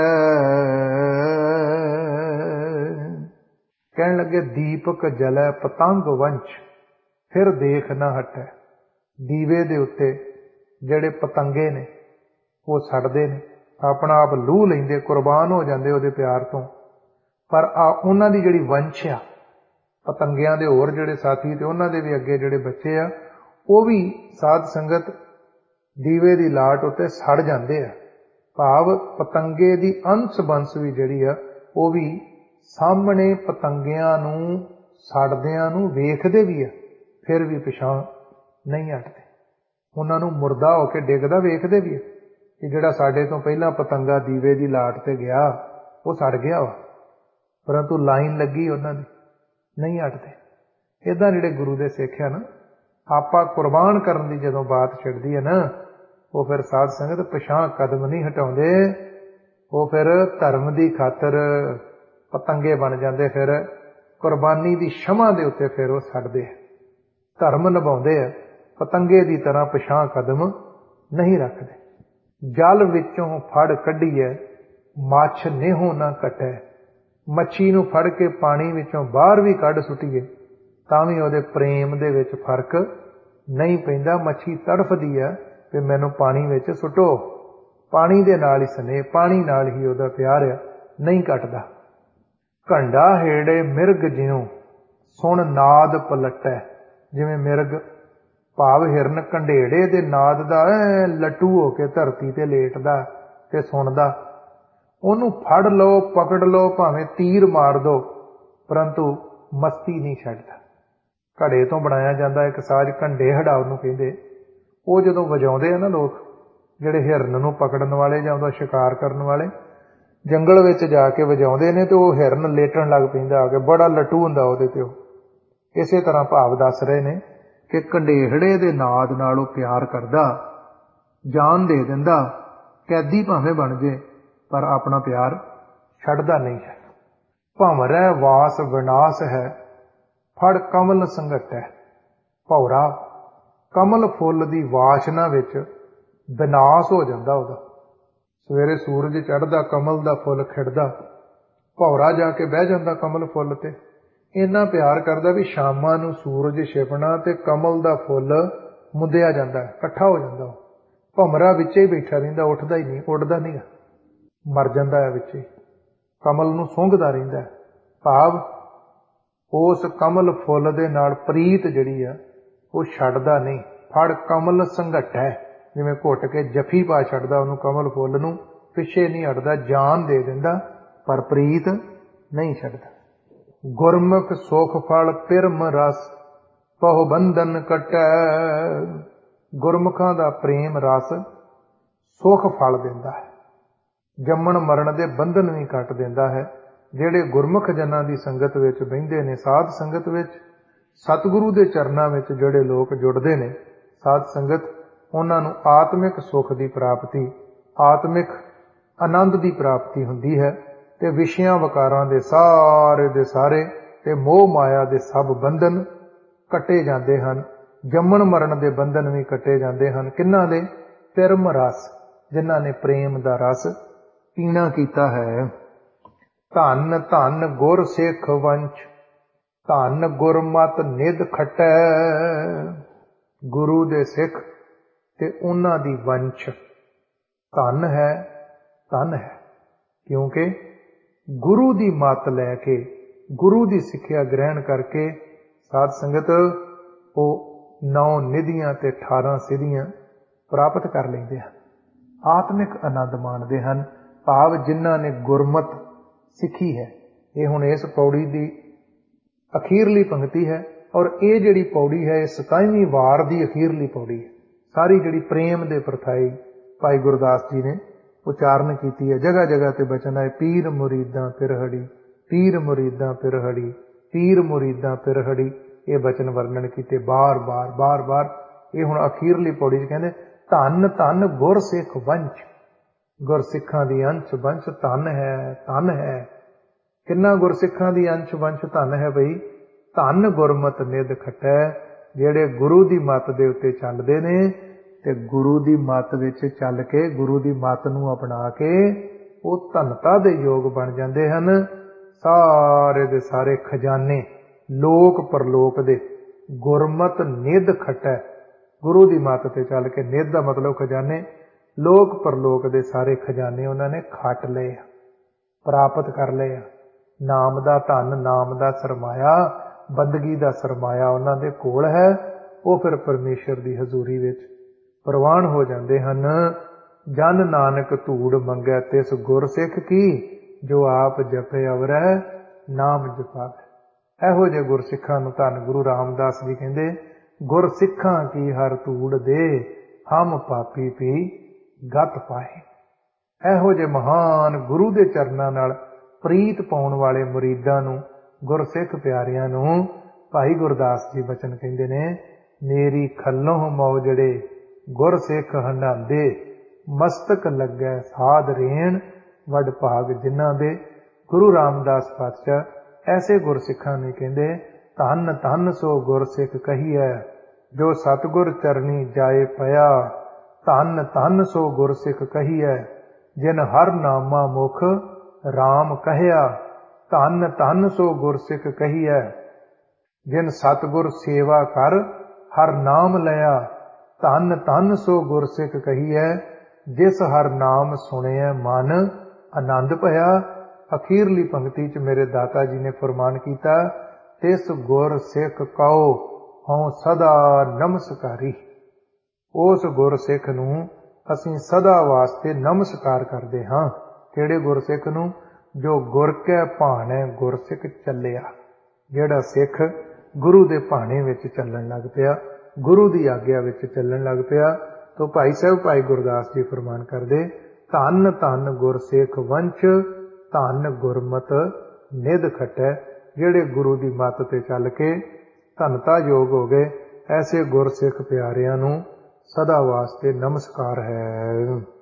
ਕਹਿਣ ਲੱਗੇ, ਦੀਪਕ ਜਲੈ ਪਤੰਗ ਵੰਸ਼, ਫਿਰ ਦੇਖ ਨਾ ਹਟੈ। ਦੀਵੇ ਦੇ ਉੱਤੇ ਜਿਹੜੇ ਪਤੰਗੇ ਨੇ ਉਹ ਸੜਦੇ ਨੇ, ਆਪਣਾ ਆਪ ਲੂਹ ਲੈਂਦੇ, ਕੁਰਬਾਨ ਹੋ ਜਾਂਦੇ ਉਹਦੇ ਪਿਆਰ ਤੋਂ। ਪਰ ਆ ਉਹਨਾਂ ਦੀ ਜਿਹੜੀ ਵੰਸ਼ ਆ, ਪਤੰਗਿਆਂ ਦੇ ਹੋਰ ਜਿਹੜੇ ਸਾਥੀ ਤੇ ਉਹਨਾਂ ਦੇ ਵੀ ਅੱਗੇ ਜਿਹੜੇ ਬੱਚੇ ਆ, ਉਹ ਵੀ ਸਾਧ ਸੰਗਤ ਦੀਵੇ ਦੀ ਲਾਟ ਉੱਤੇ ਸੜ ਜਾਂਦੇ ਆ। ਭਾਵ ਪਤੰਗੇ ਦੀ ਅੰਸ਼ ਬੰਸ ਵੀ ਜਿਹੜੀ ਆ ਉਹ ਵੀ ਸਾਹਮਣੇ ਪਤੰਗਿਆਂ ਨੂੰ ਸੜਦਿਆਂ ਨੂੰ ਵੇਖਦੇ ਵੀ ਆ, ਫਿਰ ਵੀ ਪਿਛਾਂ ਨਹੀਂ ਹਟਦੇ। ਉਹਨਾਂ ਨੂੰ ਮੁਰਦਾ ਹੋ ਕੇ ਡਿੱਗਦਾ ਵੇਖਦੇ ਵੀ ਆ ਕਿ ਜਿਹੜਾ ਸਾਡੇ ਤੋਂ ਪਹਿਲਾਂ ਪਤੰਗਾ ਦੀਵੇ ਦੀ ਲਾਟ ਤੇ ਗਿਆ ਉਹ ਸੜ ਗਿਆ ਵਾ, ਪਰੰਤੂ ਲਾਈਨ ਲੱਗੀ ਉਹਨਾਂ ਦੀ, ਨਹੀਂ ਹਟਦੇ। ਏਦਾਂ ਜਿਹੜੇ ਗੁਰੂ ਦੇ ਸਿੱਖ ਆ ਨਾ, ਆਪਾਂ ਕੁਰਬਾਨ ਕਰਨ ਦੀ ਜਦੋਂ ਬਾਤ ਛਿੜਦੀ ਹੈ ਨਾ, ਉਹ ਫਿਰ ਸਾਧ ਸੰਗਤ ਪਿਛਾਂ ਕਦਮ ਨਹੀਂ ਹਟਾਉਂਦੇ। ਉਹ ਫਿਰ ਧਰਮ ਦੀ ਖਾਤਰ ਪਤੰਗੇ ਬਣ ਜਾਂਦੇ, ਫਿਰ ਕੁਰਬਾਨੀ ਦੀ ਸ਼ਮਾ ਦੇ ਉੱਤੇ ਫਿਰ ਉਹ ਸੜਦੇ ਆ, ਧਰਮ ਨਿਭਾਉਂਦੇ ਆ, ਪਤੰਗੇ ਦੀ ਤਰ੍ਹਾਂ ਪਿਛਾਂ ਕਦਮ ਨਹੀਂ ਰੱਖਦੇ। ਜਲ ਵਿੱਚੋਂ ਫੜ ਕੱਢੀਐ, ਮਛ ਨੇਹੋ ਨਾ ਘਟੈ। ਮੱਛੀ ਨੂੰ ਫੜ ਕੇ ਪਾਣੀ ਵਿੱਚੋਂ ਬਾਹਰ ਵੀ ਕੱਢ ਸੁੱਟੀਏ ਤਾਂ ਵੀ ਉਹਦੇ ਪ੍ਰੇਮ ਦੇ ਵਿੱਚ ਫਰਕ ਨਹੀਂ ਪੈਂਦਾ। ਮੱਛੀ ਤੜਫਦੀ ਆ ਕਿ ਮੈਨੂੰ ਪਾਣੀ ਵਿੱਚ ਸੁੱਟੋ, ਪਾਣੀ ਦੇ ਨਾਲ ਹੀ ਸਨੇਹ, ਪਾਣੀ ਨਾਲ ਹੀ ਉਹਦਾ ਪਿਆਰ ਆ, ਨਹੀਂ ਘਟਦਾ। ਕੰਡਾ ਹੇੜੇ ਮਿਰਗ ਜਿਉ, ਸੁਣ ਨਾਦ ਪਲਟੈ। ਜਿਵੇਂ ਮਿਰਗ ਭਾਵ ਹਿਰਨ ਕੰਢੇੜੇ ਦੇ ਨਾਦ ਦਾ ਲੱਟੂ ਹੋ ਕੇ ਧਰਤੀ ਤੇ ਲੇਟਦਾ ਤੇ ਸੁਣਦਾ, ਉਹਨੂੰ ਫੜ ਲਓ, ਪਕੜ ਲਓ, ਭਾਵੇਂ ਤੀਰ ਮਾਰ ਦੋ, ਪਰੰਤੂ ਮਸਤੀ ਨਹੀਂ ਛੱਡਦਾ। ਘੜੇ ਤੋਂ ਬਣਾਇਆ ਜਾਂਦਾ ਇੱਕ ਸਾਜ਼ ਕੰਢੇ ਹੜਾ ਉਹਨੂੰ ਕਹਿੰਦੇ। ਉਹ ਜਦੋਂ ਵਜਾਉਂਦੇ ਆ ਨਾ ਲੋਕ, ਜਿਹੜੇ ਹਿਰਨ ਨੂੰ ਪਕੜਨ ਵਾਲੇ ਜਾਂ ਉਹਦਾ ਸ਼ਿਕਾਰ ਕਰਨ ਵਾਲੇ ਜੰਗਲ ਵਿੱਚ ਜਾ ਕੇ ਵਜਾਉਂਦੇ ਨੇ, ਤੇ ਉਹ ਹਿਰਨ ਲੇਟਣ ਲੱਗ ਪੈਂਦਾ ਆ ਕੇ, ਬੜਾ ਲੱਟੂ ਹੁੰਦਾ ਉਹਦੇ ਤੇ। ਉਹ ਇਸੇ ਤਰ੍ਹਾਂ ਭਾਵ ਦੱਸ ਰਹੇ ਨੇ ਕਿ ਕੰਢੇਹੜੇ ਦੇ ਨਾਦ ਨਾਲ ਉਹ ਪਿਆਰ ਕਰਦਾ, ਜਾਨ ਦੇ ਦਿੰਦਾ, ਕੈਦੀ ਭਾਵੇਂ ਬਣ ਜੇ, ਪਰ ਆਪਣਾ ਪਿਆਰ ਛੱਡਦਾ ਨਹੀਂ ਹੈ। ਭਮਰੈ ਵਾਸ ਵਿਨਾਸ਼ ਹੈ, ਫੜ ਕਮਲ ਸੰਘਟੈ। ਭੌਰਾ ਕਮਲ ਫੁੱਲ ਦੀ ਵਾਸ਼ਨਾ ਵਿੱਚ ਵਿਨਾਸ਼ ਹੋ ਜਾਂਦਾ ਉਹਦਾ। ਸਵੇਰੇ ਸੂਰਜ ਚੜ੍ਹਦਾ, ਕਮਲ ਦਾ ਫੁੱਲ ਖਿੜਦਾ, ਭੌਰਾ ਜਾ ਕੇ ਬਹਿ ਜਾਂਦਾ ਕਮਲ ਫੁੱਲ ਤੇ। ਇੰਨਾ ਪਿਆਰ ਕਰਦਾ ਵੀ ਸ਼ਾਮਾਂ ਨੂੰ ਸੂਰਜ ਛਿਪਣਾ ਤੇ ਕਮਲ ਦਾ ਫੁੱਲ ਮੁੰਦਿਆ ਜਾਂਦਾ, ਇਕੱਠਾ ਹੋ ਜਾਂਦਾ। ਭਮਰਾ ਵਿੱਚੇ ਹੀ ਬੈਠਾ ਰਹਿੰਦਾ, ਉੱਠਦਾ ਹੀ ਨਹੀਂ, ਉੱਡਦਾ ਨਹੀਂ, ਮਰ ਜਾਂਦਾ ਹੈ ਵਿੱਚੇ, ਕਮਲ ਨੂੰ ਸੁੰਘਦਾ ਰਹਿੰਦਾ। ਭਾਵ ਉਸ ਕਮਲ ਫੁੱਲ ਦੇ ਨਾਲ ਪ੍ਰੀਤ ਜਿਹੜੀ ਆ ਉਹ ਛੱਡਦਾ ਨਹੀਂ। ਫੜ ਕਮਲ ਸੰਘਟੈ, ਜਿਵੇਂ ਘੁੱਟ ਕੇ ਜੱਫੀ ਪਾ ਛੱਡਦਾ ਉਹਨੂੰ ਕਮਲ ਫੁੱਲ ਨੂੰ, पिछे नहीं हटदा, जान दे दिंदा पर प्रीत नहीं छड्डदा। गुरमुख सुख फल पिरम रस, बहु बंधन कटै। गुरमुखां दा प्रेम रस सुख फल दिंदा है, जम्मण मरण दे बंधन भी कट दिंदा है। ਜਿਹੜੇ ਗੁਰਮੁਖ ਜਨਾਂ ਦੀ ਸੰਗਤ ਵਿੱਚ ਬਹਿੰਦੇ ਨੇ, ਸਾਧ ਸੰਗਤ ਵਿੱਚ, ਸਤਿਗੁਰੂ ਦੇ ਚਰਨਾਂ ਵਿੱਚ ਜਿਹੜੇ ਲੋਕ ਜੁੜਦੇ ਨੇ, ਸਾਧ ਸੰਗਤ, ਉਹਨਾਂ ਨੂੰ ਆਤਮਿਕ ਸੁੱਖ ਦੀ ਪ੍ਰਾਪਤੀ, ਆਤਮਿਕ ਆਨੰਦ ਦੀ ਪ੍ਰਾਪਤੀ ਹੁੰਦੀ ਹੈ ਤੇ ਵਿਸ਼ਿਆਂ ਵਿਕਾਰਾਂ ਦੇ ਸਾਰੇ ਦੇ ਸਾਰੇ ਤੇ ਮੋਹ ਮਾਇਆ ਦੇ ਸਭ ਬੰਧਨ ਕੱਟੇ ਜਾਂਦੇ ਹਨ। ਜੰਮਣ ਮਰਨ ਦੇ ਬੰਧਨ ਵੀ ਕੱਟੇ ਜਾਂਦੇ ਹਨ। ਕਿਹਨਾਂ ਦੇ? ਪਿਰਮ ਰਸ, ਜਿਨ੍ਹਾਂ ਨੇ ਪ੍ਰੇਮ ਦਾ ਰਸ ਪੀਣਾ ਕੀਤਾ ਹੈ। ਧੰਨ ਧੰਨ ਗੁਰ ਸਿੱਖ ਵੰਚ, ਧੰਨ ਗੁਰਮਤਿ ਨਿਧ ਖਟੈ। ਗੁਰੂ ਦੇ ਸਿੱਖ ਤੇ ਉਹਨਾਂ ਦੀ ਵੰਸ਼ ਧੰਨ ਹੈ, ਧੰਨ ਹੈ, ਕਿਉਂਕਿ ਗੁਰੂ ਦੀ ਮੱਤ ਲੈ ਕੇ, ਗੁਰੂ ਦੀ ਸਿੱਖਿਆ ਗ੍ਰਹਿਣ ਕਰਕੇ ਸਾਧ ਸੰਗਤ ਉਹ ਨੌ ਨਿਧੀਆਂ ਤੇ ਅਠਾਰਾਂ ਸਿੱਧੀਆਂ ਪ੍ਰਾਪਤ ਕਰ ਲੈਂਦੇ ਹਨ, ਆਤਮਿਕ ਆਨੰਦ ਮਾਣਦੇ ਹਨ। ਭਾਵ ਜਿਨ੍ਹਾਂ ਨੇ ਗੁਰਮਤ ਸਿੱਖੀ ਹੈ। ਇਹ ਹੁਣ ਇਸ ਪੌੜੀ ਦੀ ਅਖੀਰਲੀ ਪੰਕਤੀ ਹੈ ਔਰ ਇਹ ਜਿਹੜੀ ਪੌੜੀ ਹੈ ਇਹ ਸਤਾਈਵੀਂ ਵਾਰ ਦੀ ਅਖੀਰਲੀ ਪੌੜੀ ਹੈ। ਸਾਰੀ ਜਿਹੜੀ ਪ੍ਰੇਮ ਦੇ ਪ੍ਰਥਾਈ ਭਾਈ ਗੁਰਦਾਸ ਜੀ ਨੇ ਉਚਾਰਨ ਕੀਤੀ ਹੈ। ਜਗ੍ਹਾ ਜਗ੍ਹਾ ਤੇ ਬਚਨ ਹੈ, ਪੀਰ ਮੁਰੀਦਾਂ ਪਿਰਹੜੀ, ਪੀਰ ਮੁਰੀਦਾਂ ਪਿਰਹੜੀ, ਪੀਰ ਮੁਰੀਦਾਂ ਪਿਰਹੜੀ। ਇਹ ਬਚਨ ਵਰਣਨ ਕੀਤੇ ਬਾਰ ਬਾਰ ਬਾਰ ਬਾਰ। ਇਹ ਹੁਣ ਅਖੀਰਲੀ ਪੌੜੀ 'ਚ ਕਹਿੰਦੇ ਧੰਨ ਧੰਨ ਗੁਰ ਸਿੱਖ ਵੰਸ਼। ਗੁਰਸਿੱਖਾਂ ਦੀ ਅੰਸ਼ ਵੰਸ਼ ਧੰਨ ਹੈ, ਧੰਨ ਹੈ। ਕਿੰਨਾ ਗੁਰਸਿੱਖਾਂ ਦੀ ਅੰਸ਼ ਵੰਸ਼ ਧੰਨ ਹੈ ਬਈ? ਧੰਨ ਗੁਰਮਤਿ ਨਿਧ ਖਟੈ, ਜਿਹੜੇ ਗੁਰੂ ਦੀ ਮੱਤ ਦੇ ਉੱਤੇ ਚੱਲਦੇ ਨੇ ਤੇ ਗੁਰੂ ਦੀ ਮੱਤ ਵਿੱਚ ਚੱਲ ਕੇ, ਗੁਰੂ ਦੀ ਮੱਤ ਨੂੰ ਅਪਣਾ ਕੇ ਉਹ ਧਨਤਾ ਦੇ ਯੋਗ ਬਣ ਜਾਂਦੇ ਹਨ। ਸਾਰੇ ਦੇ ਸਾਰੇ ਖਜ਼ਾਨੇ ਲੋਕ ਪਰਲੋਕ ਦੇ ਗੁਰਮਤਿ ਨਿਧ ਖਟੈ, ਗੁਰੂ ਦੀ ਮੱਤ ਤੇ ਚੱਲ ਕੇ, ਨਿਧ ਦਾ ਮਤਲਬ ਖਜ਼ਾਨੇ, ਲੋਕ ਪਰਲੋਕ ਦੇ ਸਾਰੇ ਖਜ਼ਾਨੇ ਉਹਨਾਂ ਨੇ ਖੱਟ ਲਏ, ਪ੍ਰਾਪਤ ਕਰ ਲਏ। ਨਾਮ ਦਾ ਧਨ, ਨਾਮ ਦਾ ਸਰਮਾਇਆ, ਬੰਦਗੀ ਦਾ ਸਰਮਾਇਆ ਉਹਨਾਂ ਦੇ ਕੋਲ ਹੈ। ਉਹ ਫਿਰ ਪਰਮੇਸ਼ਰ ਦੀ ਹਜ਼ੂਰੀ ਵਿੱਚ ਪ੍ਰਵਾਨ ਹੋ ਜਾਂਦੇ ਹਨ। ਜਨ ਨਾਨਕ ਧੂੜ ਮੰਗੈ ਤਿਸ ਗੁਰ ਸਿੱਖ ਕੀ, ਜੋ ਆਪ ਜਪੇ ਅਵਰੈ ਨਾਮ ਜਪਾਵੈ। ਇਹੋ ਜਿਹੇ ਗੁਰਸਿੱਖਾਂ ਨੂੰ ਧੰਨ ਗੁਰੂ ਰਾਮਦਾਸ ਜੀ ਕਹਿੰਦੇ, ਗੁਰਸਿੱਖਾਂ ਕੀ ਹਰ ਧੂੜ ਦੇ, ਹਮ ਪਾਪੀ ਪੀ ਗਤ ਪਾਏ। ਇਹੋ ਜਿਹੇ ਮਹਾਨ ਗੁਰੂ ਦੇ ਚਰਨਾਂ ਨਾਲ ਪ੍ਰੀਤ ਪਾਉਣ ਵਾਲੇ ਮੁਰੀਦਾਂ ਨੂੰ, ਗੁਰਸਿੱਖ ਪਿਆਰਿਆਂ ਨੂੰ ਭਾਈ ਗੁਰਦਾਸ ਜੀ ਬਚਨ ਕਹਿੰਦੇ ਨੇ, ਮੇਰੀ ਖੱਲੋਂ ਮੌਜੜੇ ਗੁਰਸਿੱਖ ਹੰਡਾਂਦੇ, ਮਸਤਕ ਲੱਗੈ ਸਾਧ ਰੇਣ ਵੱਡ ਭਾਗ ਜਿਨ੍ਹਾਂ ਦੇ। ਗੁਰੂ ਰਾਮਦਾਸ ਪਾਤਸ਼ਾਹ ਐਸੇ ਗੁਰਸਿੱਖਾਂ ਨੇ ਕਹਿੰਦੇ, ਧੰਨ ਧੰਨ ਸੋ ਗੁਰਸਿੱਖ ਕਹੀਐ, ਜੋ ਸਤਿਗੁਰ ਚਰਨੀ ਜਾਏ ਪਿਆ। ਧੰਨ ਧੰਨ ਸੋ ਗੁਰਸਿੱਖ ਕਹੀਐ, ਜਿਨ ਹਰ ਨਾਮਾ ਮੁਖ ਰਾਮ ਕਹਿਆ। ਧੰਨ ਧੰਨ ਸੋ ਗੁਰਸਿੱਖ ਕਹੀਐ, ਜਿਨ ਸਤਿਗੁਰ ਸੇਵਾ ਕਰ ਹਰ ਨਾਮ ਲਿਆ। ਧੰਨ ਧੰਨ ਸੋ ਗੁਰਸਿੱਖ ਕਹੀਐ, ਜਿਸ ਹਰ ਨਾਮ ਸੁਣਿਐ ਮਨ ਆਨੰਦ ਭਇਆ। ਅਖੀਰਲੀ ਪੰਕਤੀ 'ਚ ਮੇਰੇ ਦਾਤਾ ਜੀ ਨੇ ਫਰਮਾਨ ਕੀਤਾ, ਤਿਸ ਗੁਰ ਸਿੱਖ ਕਉ ਹਉ ਸਦਾ ਨਮਸਕਾਰੀ। ਉਸ ਗੁਰਸਿੱਖ ਨੂੰ ਅਸੀਂ ਸਦਾ ਵਾਸਤੇ ਨਮਸਕਾਰ ਕਰਦੇ ਹਾਂ। ਕਿਹੜੇ ਗੁਰਸਿੱਖ ਨੂੰ? ਜੋ ਗੁਰ ਕੈ ਭਾਣੈ ਗੁਰਸਿੱਖ ਚੱਲਿਆ। ਜਿਹੜਾ ਸਿੱਖ ਗੁਰੂ ਦੇ ਭਾਣੇ ਵਿੱਚ ਚੱਲਣ ਲੱਗ ਪਿਆ, ਗੁਰੂ ਦੀ ਆਗਿਆ ਵਿੱਚ ਚੱਲਣ ਲੱਗ ਪਿਆ, ਤਾਂ ਭਾਈ ਸਾਹਿਬ ਭਾਈ ਗੁਰਦਾਸ ਜੀ ਫਰਮਾਨ ਕਰਦੇ, ਧੰਨ ਧੰਨ ਗੁਰਸਿੱਖ ਵੰਸ਼, ਧੰਨ ਗੁਰਮਤਿ ਨਿਧ ਖਟੈ। ਜਿਹੜੇ ਗੁਰੂ ਦੀ ਮੱਤ ਤੇ ਚੱਲ ਕੇ ਧਨਤਾ ਯੋਗ ਹੋ ਗਏ, ਐਸੇ ਗੁਰਸਿੱਖ ਪਿਆਰਿਆਂ ਨੂੰ ਸਦਾ ਵਾਸਤੇ ਨਮਸਕਾਰ ਹੈ।